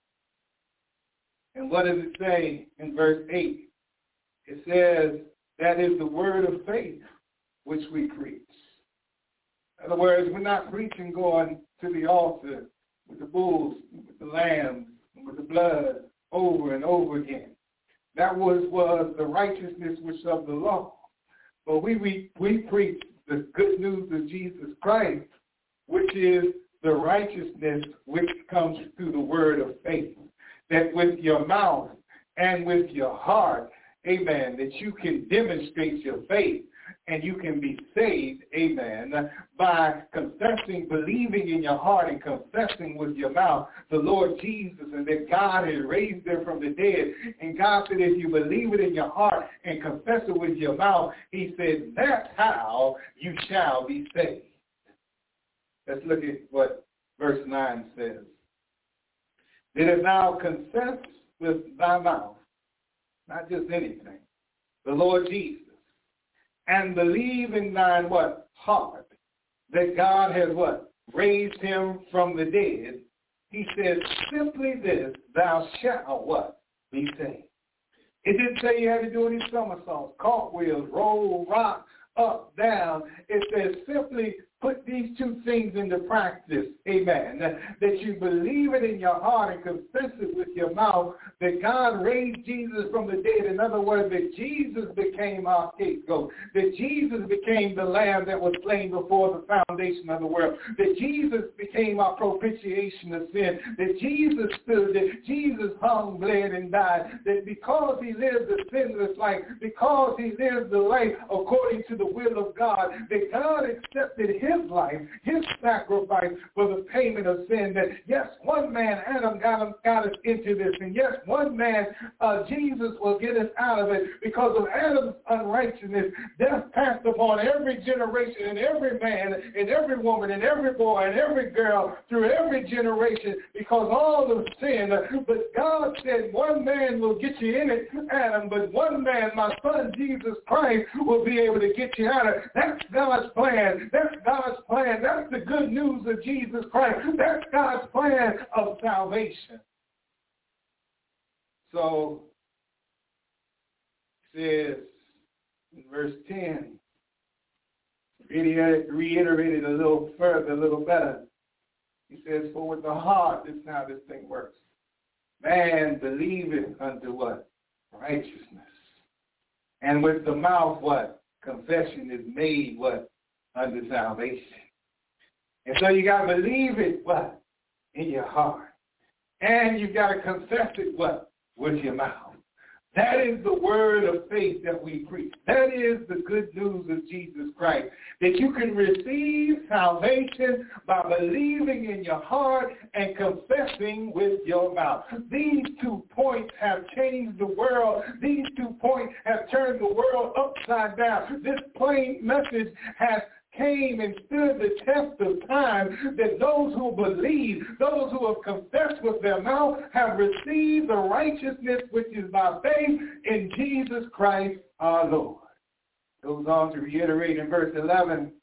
Speaker 1: And what does it say in verse 8? It says, that is the word of faith which we preach. In other words, we're not preaching going to the altar with the bulls, with the lambs, with the blood over and over again. That was the righteousness which of the law. But we preach the good news of Jesus Christ, which is the righteousness which comes through the word of faith. That with your mouth and with your heart, amen, that you can demonstrate your faith. And you can be saved, amen, by confessing, believing in your heart and confessing with your mouth the Lord Jesus and that God has raised him from the dead. And God said if you believe it in your heart and confess it with your mouth, he said that's how you shall be saved. Let's look at what verse 9 says. That if thou confess with thy mouth, not just anything, the Lord Jesus, and believe in thine what? Heart, that God has what? Raised him from the dead. He says simply this, thou shalt what? Be saved. It didn't say you had to do any somersaults, cartwheels, roll, rock, up, down. It says simply put these two things into practice, amen, that you believe it in your heart and confess it with your mouth, that God raised Jesus from the dead. In other words, that Jesus became our scapegoat, that Jesus became the lamb that was slain before the foundation of the world, that Jesus became our propitiation of sin, that Jesus stood, that Jesus hung, bled, and died, that because he lived a sinless life, because he lived the life according to the will of God, that God accepted his life, his sacrifice for the payment of sin, that yes, one man, Adam, got us into this, and yes, one man, Jesus, will get us out of it. Because of Adam's unrighteousness, death passed upon every generation and every man and every woman and every boy and every girl through every generation because all of sin. But God said one man will get you in it, Adam, but one man, my son Jesus Christ, will be able to get you out of it. That's God's plan. That's God's plan. That's the good news of Jesus Christ. That's God's plan of salvation. So, it says in verse 10, reiterated a little further, a little better. He says, for with the heart, this is how this thing works. Man believeth unto what? Righteousness. And with the mouth, what? Confession is made, what? Unto salvation. And so you got to believe it, what? In your heart. And you got to confess it, what? With your mouth. That is the word of faith that we preach. That is the good news of Jesus Christ. That you can receive salvation by believing in your heart and confessing with your mouth. These 2 points have changed the world. These 2 points have turned the world upside down. This plain message has came and stood the test of time, that those who believe, those who have confessed with their mouth, have received the righteousness which is by faith in Jesus Christ our Lord. Goes on to reiterate in verse 11,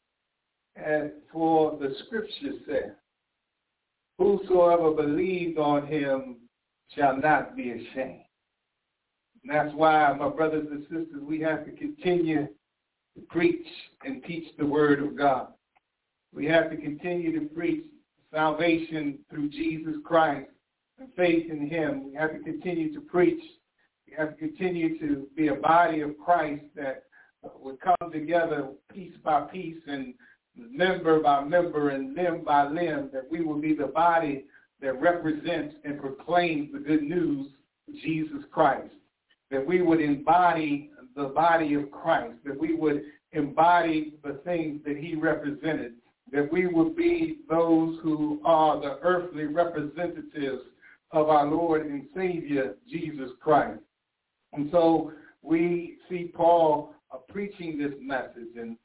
Speaker 1: as for the scripture said, whosoever believes on him shall not be ashamed. And that's why, my brothers and sisters, we have to continue to preach and teach the word of God. We have to continue to preach salvation through Jesus Christ and faith in him. We have to continue to preach. We have to continue to be a body of Christ that would come together piece by piece and member by member and limb by limb, that we will be the body that represents and proclaims the good news of Jesus Christ, that we would embody the body of Christ, that we would embody the things that he represented, that we would be those who are the earthly representatives of our Lord and Savior, Jesus Christ. And so we see Paul preaching this message, and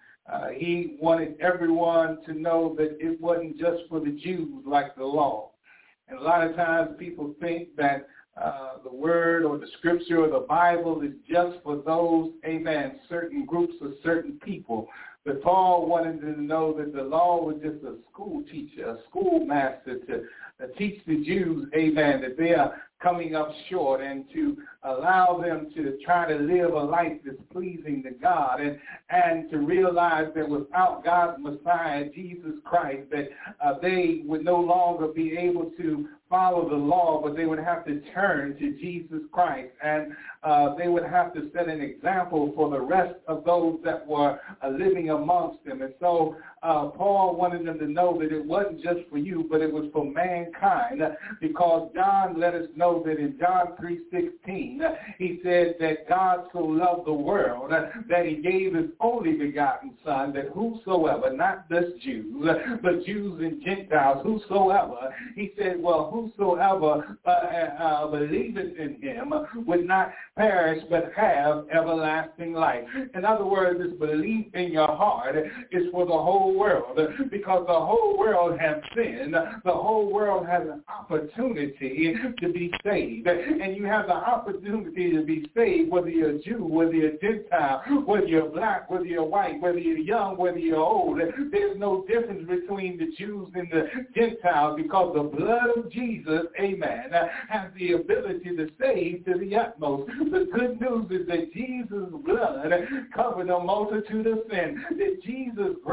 Speaker 1: he wanted everyone to know that it wasn't just for the Jews like the law. And a lot of times people think that the word or the scripture or the Bible is just for those, amen, certain groups or certain people. But Paul wanted them to know that the law was just a school teacher, a schoolmaster to teach the Jews, amen, that they are coming up short, and to allow them to try to live a life that's pleasing to God, and to realize that without God's Messiah, Jesus Christ, that they would no longer be able to follow the law, but they would have to turn to Jesus Christ, and they would have to set an example for the rest of those that were living amongst them. And so Paul wanted them to know that it wasn't just for you, but it was for mankind, because John let us know that in John 3:16, he said that God so loved the world that he gave his only begotten Son, that whosoever, not just Jews, but Jews and Gentiles, whosoever, he said, well, whosoever believeth in him would not perish but have everlasting life. In other words, this belief in your heart is for the whole world, because the whole world has sinned. The whole world has an opportunity to be saved. And you have the opportunity to be saved, whether you're a Jew, whether you're a Gentile, whether you're black, whether you're white, whether you're young, whether you're old. There's no difference between the Jews and the Gentiles, because the blood of Jesus, amen, has the ability to save to the utmost. The good news is that Jesus' blood covered a multitude of sin, that Jesus' grace and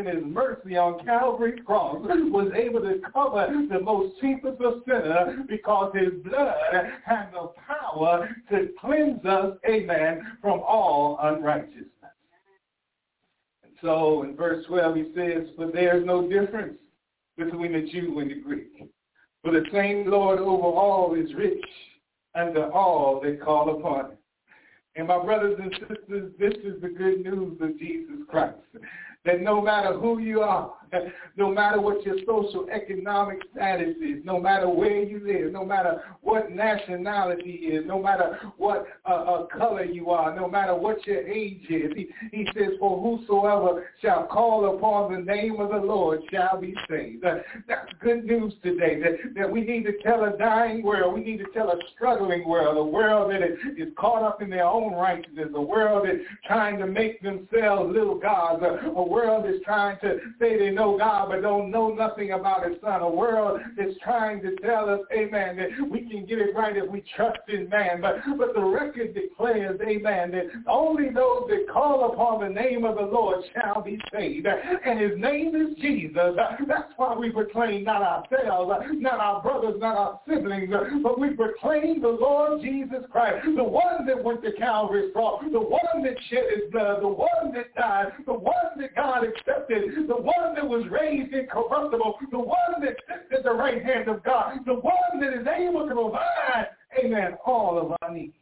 Speaker 1: his mercy on Calvary's cross was able to cover the most chiefest of sinners because his blood had the power to cleanse us, amen, from all unrighteousness. And so in verse 12 he says, "For there is no difference between the Jew and the Greek. For the same Lord over all is rich unto all that call upon him." And my brothers and sisters, this is the good news of Jesus Christ. That no matter who you are, no matter what your social economic status is, no matter where you live, no matter what nationality is, no matter what color you are, no matter what your age is, he says, "For whosoever shall call upon the name of the Lord shall be saved." That's good news today, that we need to tell a dying world, we need to tell a struggling world, a world that is caught up in their own righteousness, a world that's trying to make themselves little gods, a world that's trying to say they know God but don't know nothing about his son, a world that's trying to tell us, amen, that we can get it right if we trust in man. But the record declares, amen, that only those that call upon the name of the Lord shall be saved. And his name is Jesus. That's why we proclaim not ourselves, not our brothers, not our siblings, but we proclaim the Lord Jesus Christ, the one that went to Calvary's cross, the one that shed his blood, the one that died, the one that God accepted, the one that was raised incorruptible, the one that sits at the right hand of God, the one that is able to provide, amen, all of our needs.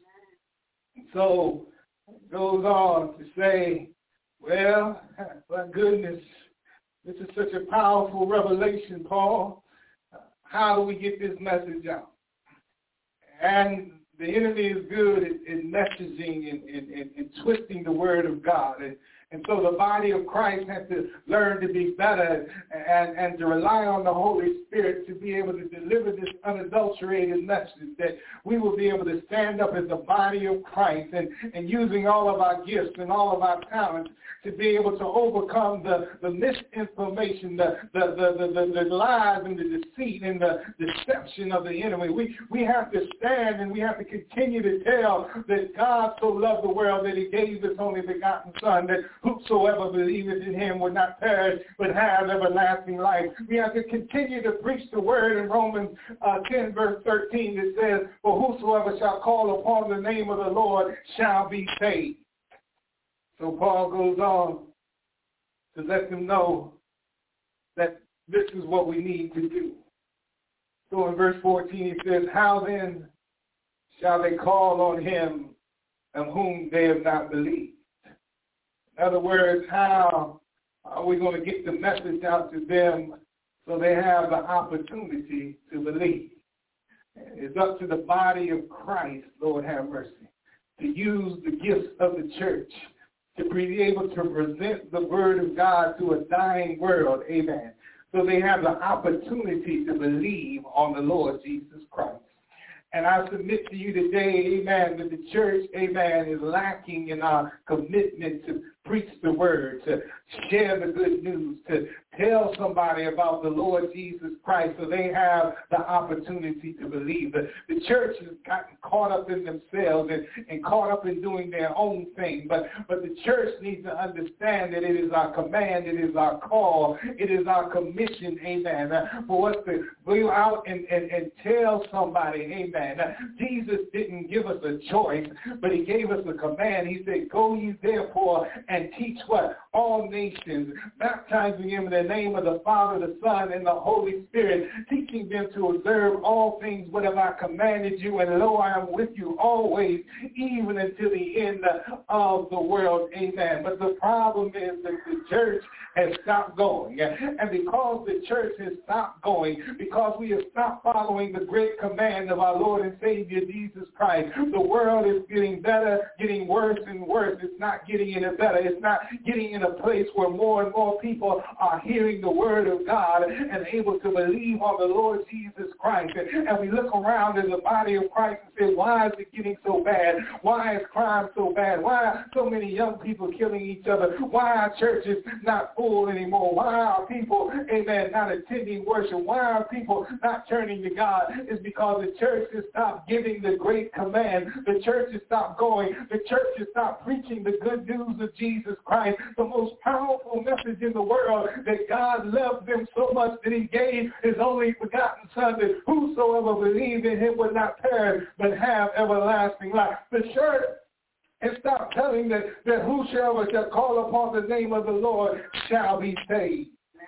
Speaker 1: So it goes on to say, well, my goodness, this is such a powerful revelation, Paul. How do we get this message out? And the enemy is good at messaging and twisting the word of God. And so the body of Christ has to learn to be better and to rely on the Holy Spirit to be able to deliver this unadulterated message, that we will be able to stand up as the body of Christ and using all of our gifts and all of our talents to be able to overcome the misinformation, the lies and the deceit and the deception of the enemy. We have to stand and we have to continue to tell that God so loved the world that he gave his only begotten Son, that whosoever believeth in him would not perish but have everlasting life. We have to continue to preach the word in Romans 10 verse 13 that says, "For whosoever shall call upon the name of the Lord shall be saved." So Paul goes on to let them know that this is what we need to do. So in verse 14 he says, "How then shall they call on him of whom they have not believed?" In other words, how are we going to get the message out to them so they have the opportunity to believe? It's up to the body of Christ, Lord have mercy, to use the gifts of the church to be able to present the word of God to a dying world, amen, so they have the opportunity to believe on the Lord Jesus Christ. And I submit to you today, amen, that the church, amen, is lacking in our commitment to preach the word, to share the good news, to tell somebody about the Lord Jesus Christ so they have the opportunity to believe. The church has gotten caught up in themselves and caught up in doing their own thing. But the church needs to understand that it is our command, it is our call, it is our commission, amen, for us to go out and tell somebody, amen. Jesus didn't give us a choice, but he gave us a command. He said, "Go ye therefore and teach" what? "All nations, baptizing them in the name of the Father, the Son, and the Holy Spirit, teaching them to observe all things whatever I commanded you, and lo, I am with you always, even until the end of the world." Amen. But the problem is that the church has stopped going. And because the church has stopped going, because we have stopped following the great command of our Lord and Savior Jesus Christ, the world is getting better, getting worse and worse. It's not getting any better. It's not getting in a place where more and more people are hearing hearing the word of God and able to believe on the Lord Jesus Christ. And we look around in the body of Christ and say, why is it getting so bad? Why is crime so bad? Why are so many young people killing each other? Why are churches not full anymore? Why are people, amen, not attending worship? Why are people not turning to God? It's because the church has stopped giving the great command. The church has stopped going. The church has stopped preaching the good news of Jesus Christ, the most powerful message in the world, that God loved them so much that he gave his only begotten Son, that whosoever believed in him would not perish but have everlasting life. The church has stopped telling that whosoever shall call upon the name of the Lord shall be saved.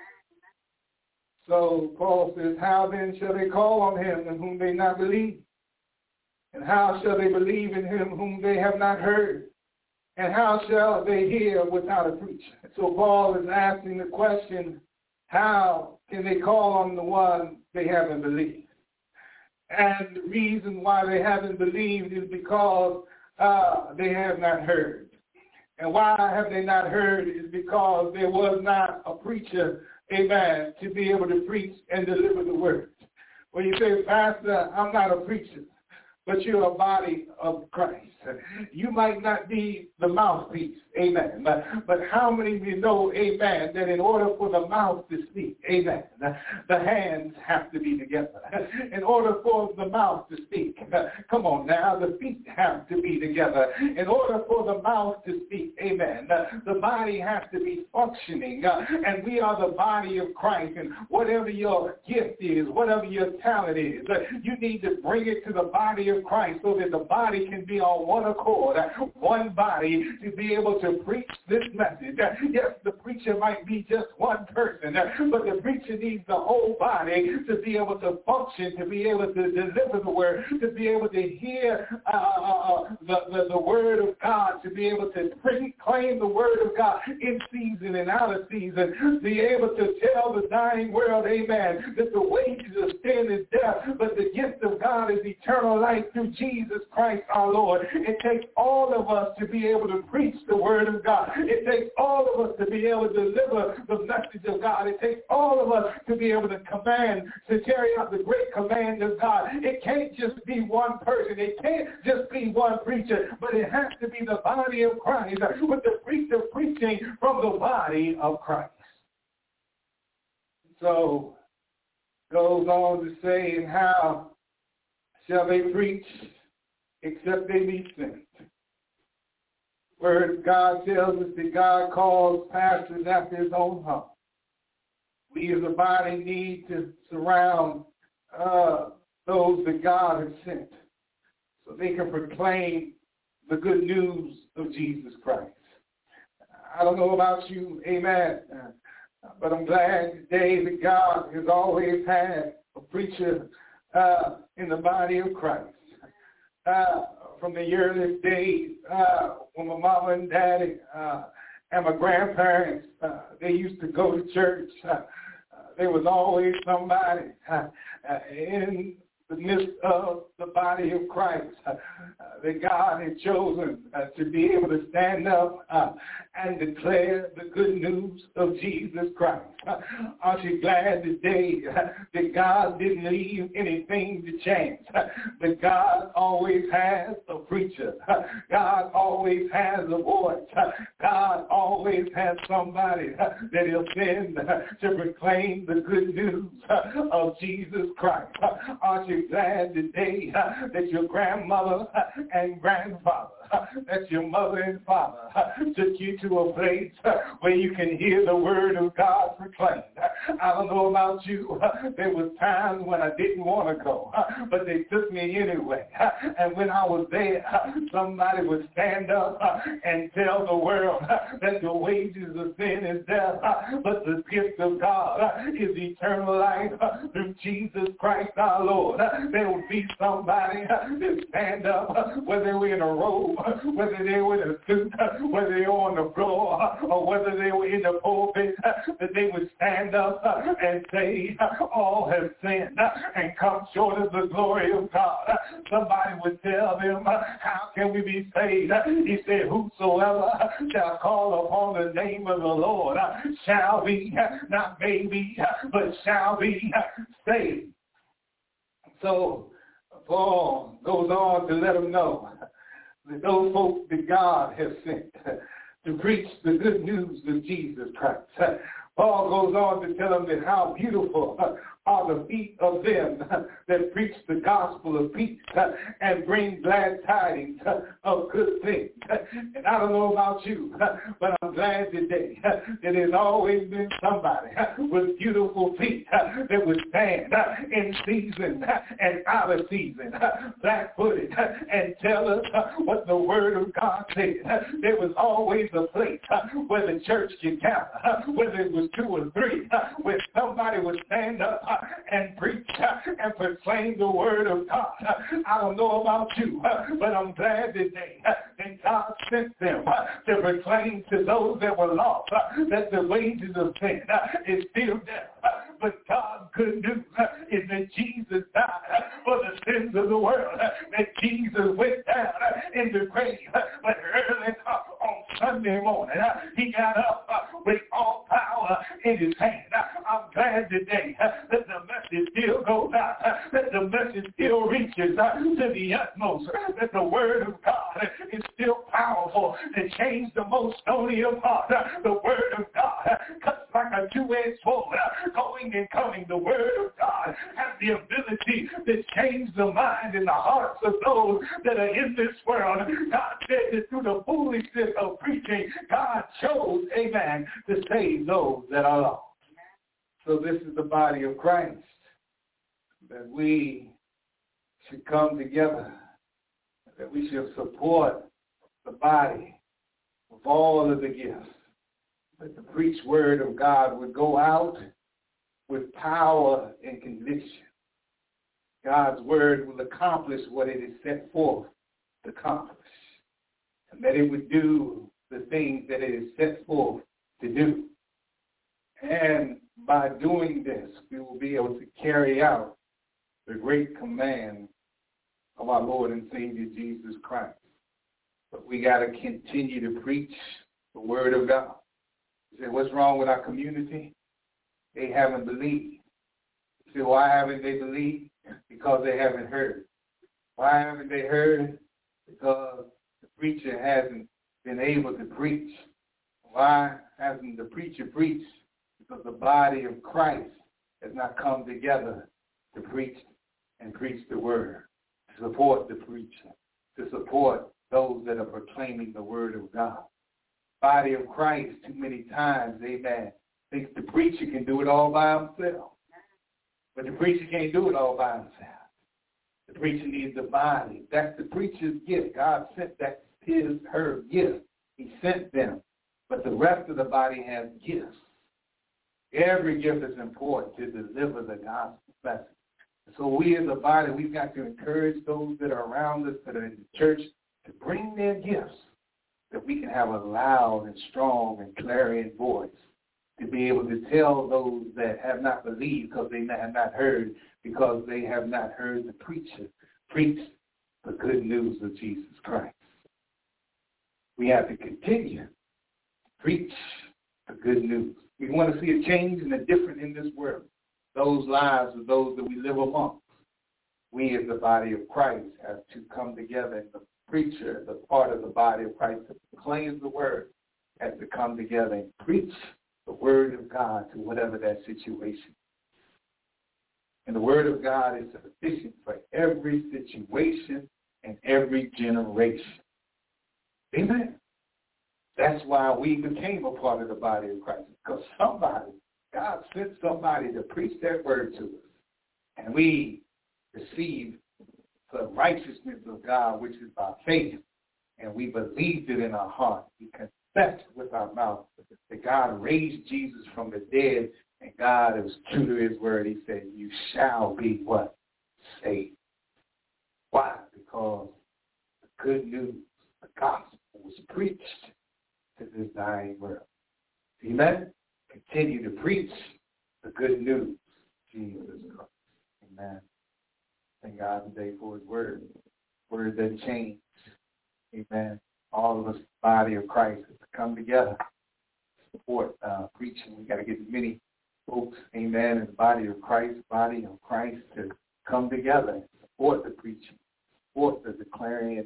Speaker 1: So Paul says, how then shall they call on him in whom they not believe? And how shall they believe in him whom they have not heard? And how shall they hear without a preacher? So Paul is asking the question, how can they call on the one they haven't believed? And the reason why they haven't believed is because they have not heard. And why have they not heard is because there was not a preacher, amen, to be able to preach and deliver the word. When you say, Pastor, I'm not a preacher, but you're a body of Christ. You might not be the mouthpiece, amen, but how many of you know, amen, that in order for the mouth to speak, amen, the hands have to be together. In order for the mouth to speak, come on now, the feet have to be together. In order for the mouth to speak, amen, the body has to be functioning, and we are the body of Christ, and whatever your gift is, whatever your talent is, you need to bring it to the body of Christ so that the body can be on one accord, one body, to be able to preach this message. Yes, the preacher might be just one person, but the preacher needs the whole body to be able to function, to be able to deliver the word, to be able to hear the word of God, to be able to claim the word of God in season and out of season, be able to tell the dying world, amen, that the wages of sin is death, but the gift of God is eternal life through Jesus Christ our Lord. It takes all of us to be able to preach the word of God. It takes all of us to be able to deliver the message of God. It takes all of us to be able to command, to carry out the great command of God. It can't just be one person. It can't just be one preacher, but it has to be the body of Christ, with the preacher preaching from the body of Christ. So, goes on to say, and how shall they preach except they be sent? Word of God tells us that God calls pastors after his own heart. We as a body need to surround those that God has sent so they can proclaim the good news of Jesus Christ. I don't know about you, amen, but I'm glad today that God has always had a preacher in the body of Christ. From the earliest days, when my mama and daddy and my grandparents, they used to go to church. There was always somebody in the midst of the body of Christ that God had chosen to be able to stand up and declare the good news of Jesus Christ. Aren't you glad today that God didn't leave anything to chance? That God always has a preacher. God always has a voice. God always has somebody that he'll send to proclaim the good news of Jesus Christ. Aren't you glad today that your grandmother and grandfather, that your mother and father took you to a place where you can hear the word of God proclaimed? I don't know about you. There was times when I didn't want to go, but they took me anyway. And when I was there, somebody would stand up and tell the world that the wages of sin is death, but the gift of God is eternal life through Jesus Christ our Lord. There would be somebody that stand up, whether they were in a robe, whether they were in a suit, whether they were on the floor, or whether they were in the pulpit, that they would stand up and say, all have sinned and come short of the glory of God. Somebody would tell them, how can we be saved? He said, whosoever shall call upon the name of the Lord shall be, not maybe, but shall be saved. So Paul goes on to let them know that those folks that God has sent to preach the good news of Jesus Christ. Paul goes on to tell them that how beautiful are the feet of them that preach the gospel of peace and bring glad tidings of good things. And I don't know about you, but I'm glad today that there's always been somebody with beautiful feet that would stand in season and out of season, flat-footed, and tell us what the Word of God said. There was always a place where the church could gather, whether it was 2 or 3, where somebody would stand up and preach and proclaim the Word of God. I don't know about you, but I'm glad today that God sent them to proclaim to those that were lost that the wages of sin is still death. But God's good news is that Jesus died for the sins of the world, that Jesus went down in the grave, but early on Sunday morning, he got up with all power in his hand. I'm glad today that the message still goes out, that the message still reaches to the utmost, that the Word of God is still powerful to change the most stony of heart. The Word of God cuts like a two-edged sword, going and coming. The Word of God has the ability to change the mind and the hearts of those that are in this world. God said that through the foolishness of preaching, God chose, amen, to save those that are lost. So this is the body of Christ, that we should come together, that we should support the body with all of the gifts, that the preached Word of God would go out with power and conviction. God's Word will accomplish what it is set forth to accomplish, and that it would do the things that it is set forth to do. And by doing this, we will be able to carry out the great command of our Lord and Savior Jesus Christ. But we got to continue to preach the Word of God. You say, what's wrong with our community? They haven't believed. You say, why haven't they believed? Because they haven't heard. Why haven't they heard? Because the preacher hasn't been able to preach. Why hasn't the preacher preached? Because the body of Christ has not come together to preach and preach the Word, to support the preacher, to support those that are proclaiming the Word of God. Body of Christ, too many times, amen, thinks the preacher can do it all by himself. But the preacher can't do it all by himself. The preacher needs the body. That's the preacher's gift. God sent that, her gift. He sent them. But the rest of the body has gifts. Every gift is important to deliver the gospel message. So we as a body, we've got to encourage those that are around us, that are in the church, to bring their gifts, that we can have a loud and strong and clarion voice to be able to tell those that have not believed because they have not heard, because they have not heard the preacher preach the good news of Jesus Christ. We have to continue to preach the good news. We want to see a change and a difference in this world. Those lives of those that we live amongst. We as the body of Christ have to come together, and the preacher, the part of the body of Christ that proclaims the Word, has to come together and preach the Word of God to whatever that situation. And the Word of God is sufficient for every situation and every generation. Amen. That's why we became a part of the body of Christ, because God sent somebody to preach that Word to us. And we received the righteousness of God, which is by faith, and we believed it in our heart. We confessed with our mouth that God raised Jesus from the dead, and God is true to his word. He said, you shall be what? Saved. Why? Because the good news, the gospel, was preached to this dying world. Amen? Continue to preach the good news, Jesus Christ. Amen. Thank God today for his word that changed. Amen. All of us, body of Christ, has to come together, support preaching. We got to get as many folks, amen, in the body of Christ to come together and support the preaching, support the declaring.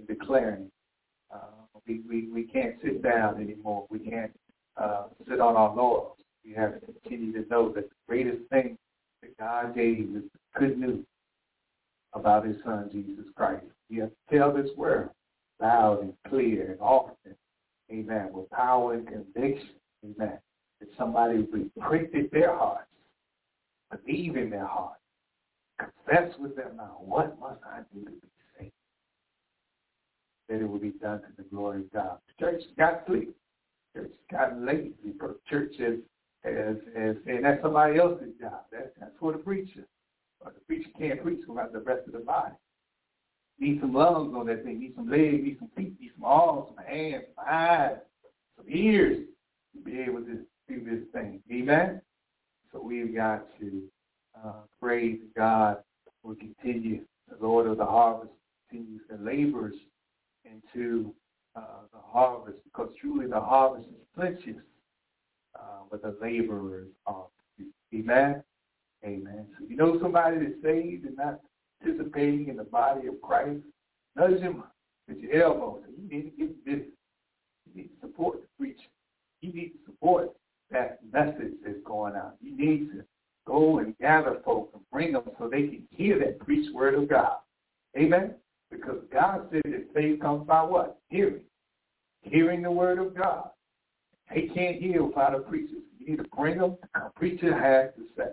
Speaker 1: We can't sit down anymore. We can't sit on our laurels. We have to continue to know that the greatest thing that God gave is the good news about his son, Jesus Christ. We have to tell this word loud and clear and often, amen, with power and conviction, amen, that somebody will be pricked in their hearts, believe in their heart, confess with their mouth, what must I do to be saved? That it will be done to the glory of God. The church got sleep. The church got lazy. The church is and that's somebody else's job. That's for the preacher. But the preacher can't preach without the rest of the body. Need some lungs on that thing. Need some legs. Need some feet. Need some arms. Some hands. Some eyes. Some ears to be able to do this thing. Amen? So we've got to pray that God will continue. The Lord of the harvest continues to labor into the harvest, because truly the harvest is plenteous, but the laborers are few. Amen? Amen. So if you know somebody that's saved and not participating in the body of Christ, nudge him with your elbow. So you need to get this. You need to support the preacher. You need to support that message that's going out. You need to go and gather folk and bring them so they can hear that preached word of God. Amen? Because God said that faith comes by what? Hearing. Hearing the word of God. They can't hear without a preacher. You need to bring them. A preacher has to say.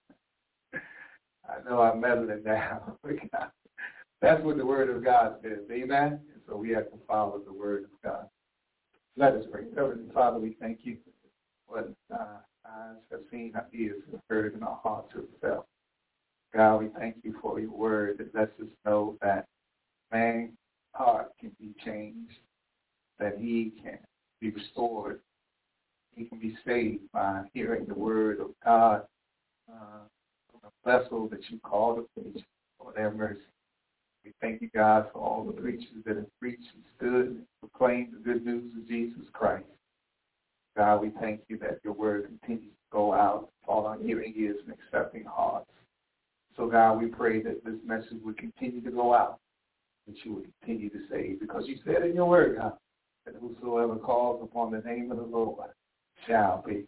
Speaker 1: I know I'm meddling now. That's what the word of God says. Amen? And so we have to follow the word of God. Let us pray. Heavenly Father, we thank you for what eyes have seen, our ears have heard, and our hearts have felt. God, we thank you for your word that lets us know that man's heart can be changed, that he can be restored. He can be saved by hearing the word of God from a vessel that you call to preach. Lord, have mercy. We thank you, God, for all the preachers that have preached and stood and proclaimed the good news of Jesus Christ. God, we thank you that your word continues to go out, fall on hearing ears and accepting hearts. So, God, we pray that this message would continue to go out, that you would continue to save, because you said in your word, God, that whosoever calls upon the name of the Lord shall be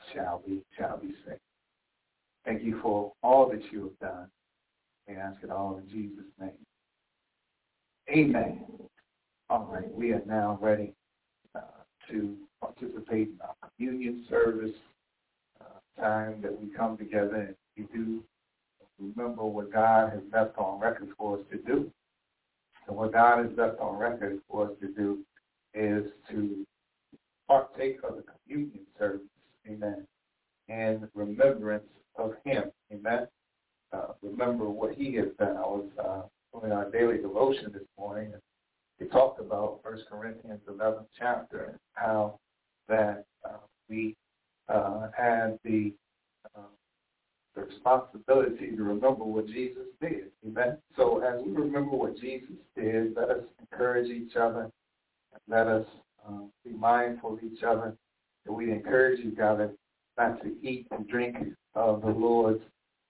Speaker 1: saved. Thank you for all that you have done. We ask it all in Jesus' name. Amen. All right, we are now ready to participate in our communion service time that we come together and we do remember what God has left on record for us to do. And what God has left on record for us to do is to partake of the communion service, amen, in remembrance of him, amen. Remember what he has done. I was doing our daily devotion this morning, and we talked about 1 Corinthians 11th chapter and how that we had the responsibility to remember what Jesus did, amen. So as we remember what Jesus did, let us encourage each other, and let us be mindful of each other, that we encourage each other not to eat and drink of the Lord's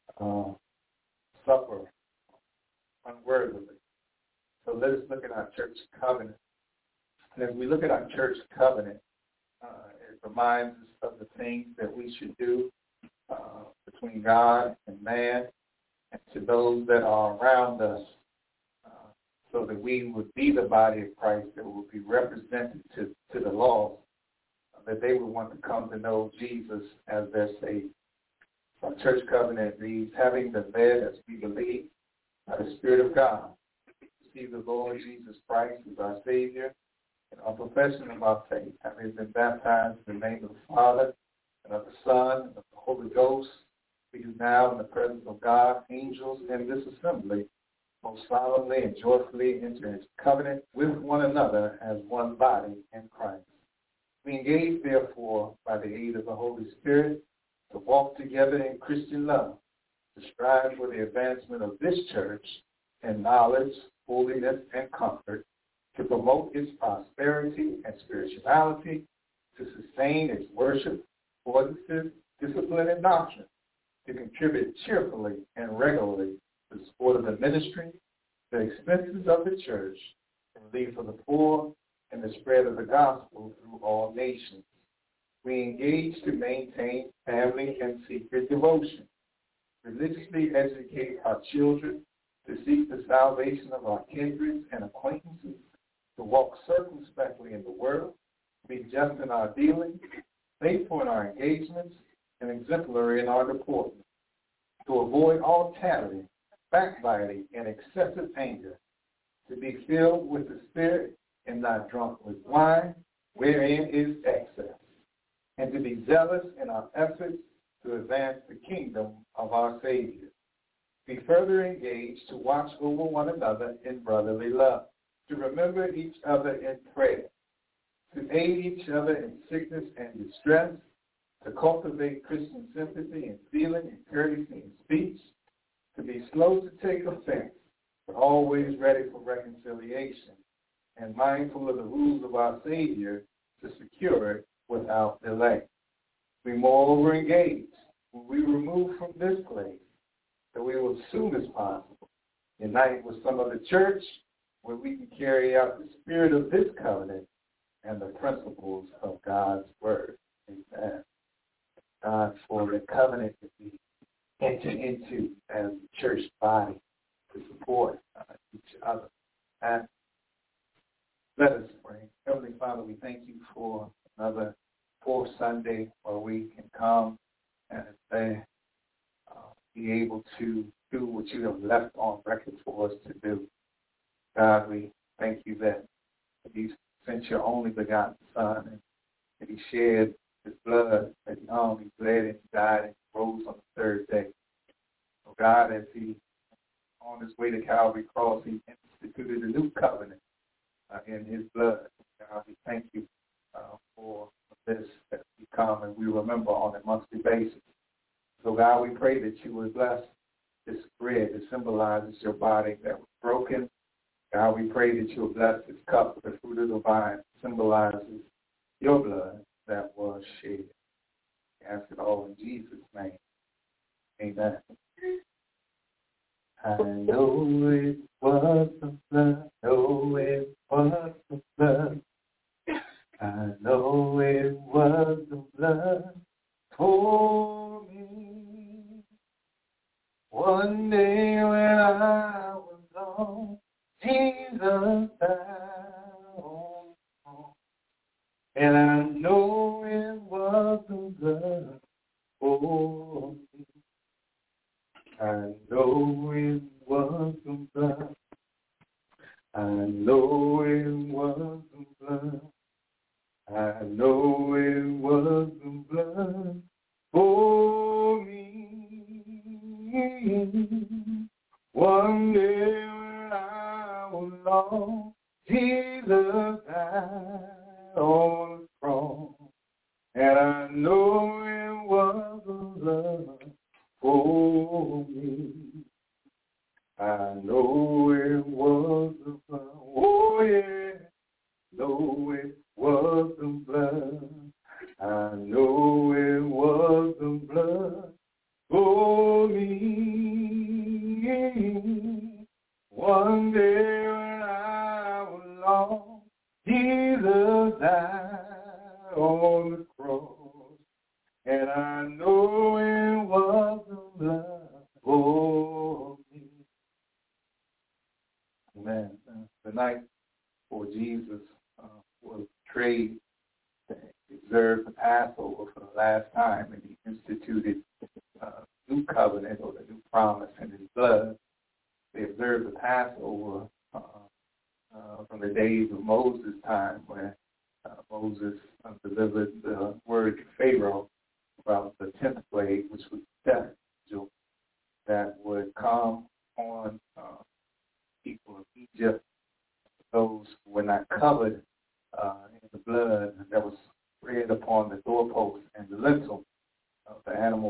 Speaker 1: supper unworthily. So let us look at our church covenant. And as we look at our church covenant, it reminds us of the things that we should do between God and man, and to those that are around us, so that we would be the body of Christ that will be represented to the lost, that they would want to come to know Jesus as their Savior. Our church covenant reads, having been led as we believe by the Spirit of God, receive the Lord Jesus Christ as our Savior, and our profession of our faith, having been baptized in the name of the Father, and of the Son, and of the Holy Ghost, we do now in the presence of God, angels, and this assembly, most solemnly and joyfully enter into covenant with one another as one body in Christ. We engage, therefore, by the aid of the Holy Spirit, to walk together in Christian love, to strive for the advancement of this church in knowledge, holiness, and comfort, to promote its prosperity and spirituality, to sustain its worship, ordinances, discipline, and doctrine, to contribute cheerfully and regularly to the support of the ministry, the expenses of the church, and relief for the poor, and the spread of the gospel through all nations. We engage to maintain family and secret devotion, religiously educate our children, to seek the salvation of our kindreds and acquaintances, to walk circumspectly in the world, to be just in our dealings, faithful in our engagements, and exemplary in our deportment, to avoid all tattling, backbiting, and excessive anger, to be filled with the Spirit and not drunk with wine, wherein is excess, and to be zealous in our efforts to advance the kingdom of our Savior. Be further engaged to watch over one another in brotherly love, to remember each other in prayer, to aid each other in sickness and distress, to cultivate Christian sympathy and feeling and courtesy in speech, to be slow to take offense, but always ready for reconciliation, and mindful of the rules of our Savior to secure it without delay. We moreover engage when we remove from this place that we will as soon as possible unite with some of the church where we can carry out the spirit of this covenant and the principles of God's word. Amen. God, for the covenant that we enter into as a church body to support each other. And let us pray. Heavenly Father, we thank you for another fourth Sunday where we can come and be able to do what you have left on record for us to do. God, we thank you that you sent your only begotten Son and that he shed his blood, that he bled and died and rose on the third day. So God, as he on his way to Calvary Cross, he instituted a new covenant in his blood. God, we thank you for this, that we come and we remember on a monthly basis. So God, we pray that you would bless this bread that symbolizes your body that was broken. God, we pray that you will bless this cup, the fruit of the vine, symbolizes your blood that was shed. We ask it all in Jesus' name. Amen. I know it was the blood, know it was the blood. I know it was the blood for me. One day when I was lost, Jesus found, and I know it was the blood for me. I know it was the blood. I know it was the blood. I know it was the blood for me. One day when I was lost, Jesus died on the cross, and I know it was the blood for me. I know it was the blood. Oh yeah, know it was the blood. I know it was the blood for me. One day when I was lost, Jesus died on the cross, and I know it was the blood for me. Amen. Tonight, for Jesus was betrayed, observed the Passover for the last time, and he instituted new covenant or the new promise in his blood. They observed the Passover from the days of Moses' time, when Moses delivered the word to Pharaoh about the 10th plague, which was death angel that would come on people of Egypt, those who were not covered in the blood that was spread upon the doorpost and the lintel of the animal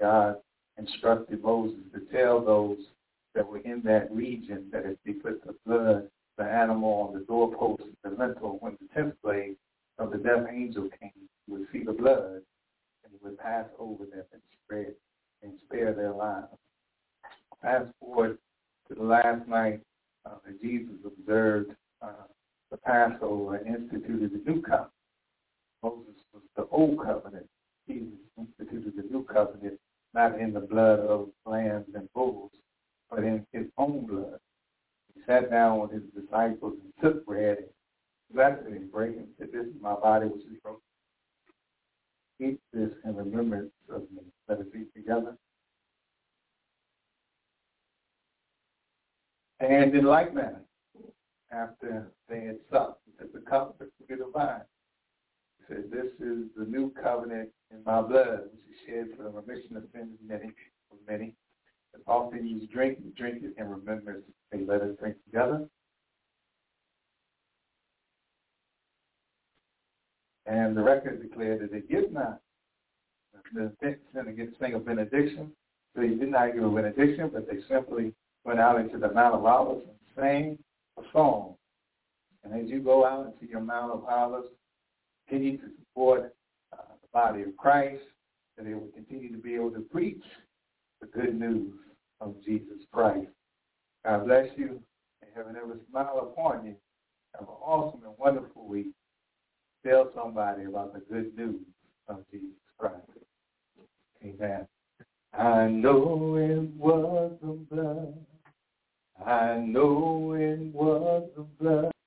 Speaker 1: God instructed Moses to tell those that were in that region that if they put the blood, the animal on the doorpost, the lintel, when the 10th plague of the death angel came, you would see the blood and he would pass over them and spare their lives. Fast forward to the last night that Jesus observed the Passover and instituted the new covenant. Moses was the old covenant. Jesus instituted the new covenant, not in the blood of lambs and bulls, but in his own blood. He sat down with his disciples and took bread and blessed it and broke it and said, "This is my body which is broken. Eat this in remembrance of me." Let us eat together. And in like manner, after they had supped, he took the cup, took the wine. He said, "This is the new covenant in my blood, which is shed for the remission of sins of many. As often you drink it in remembrance. They let us drink together." And the record declared that they did not. The thing of benediction. So he did not give a benediction, but they simply went out into the Mount of Olives and sang a song. And as you go out into your Mount of Olives, continue to support the body of Christ, that they will continue to be able to preach the good news of Jesus Christ. God bless you, and heaven ever smile upon you. Have an awesome and wonderful week. Tell somebody about the good news of Jesus Christ. Amen. I know it was the blood. I know it was the blood.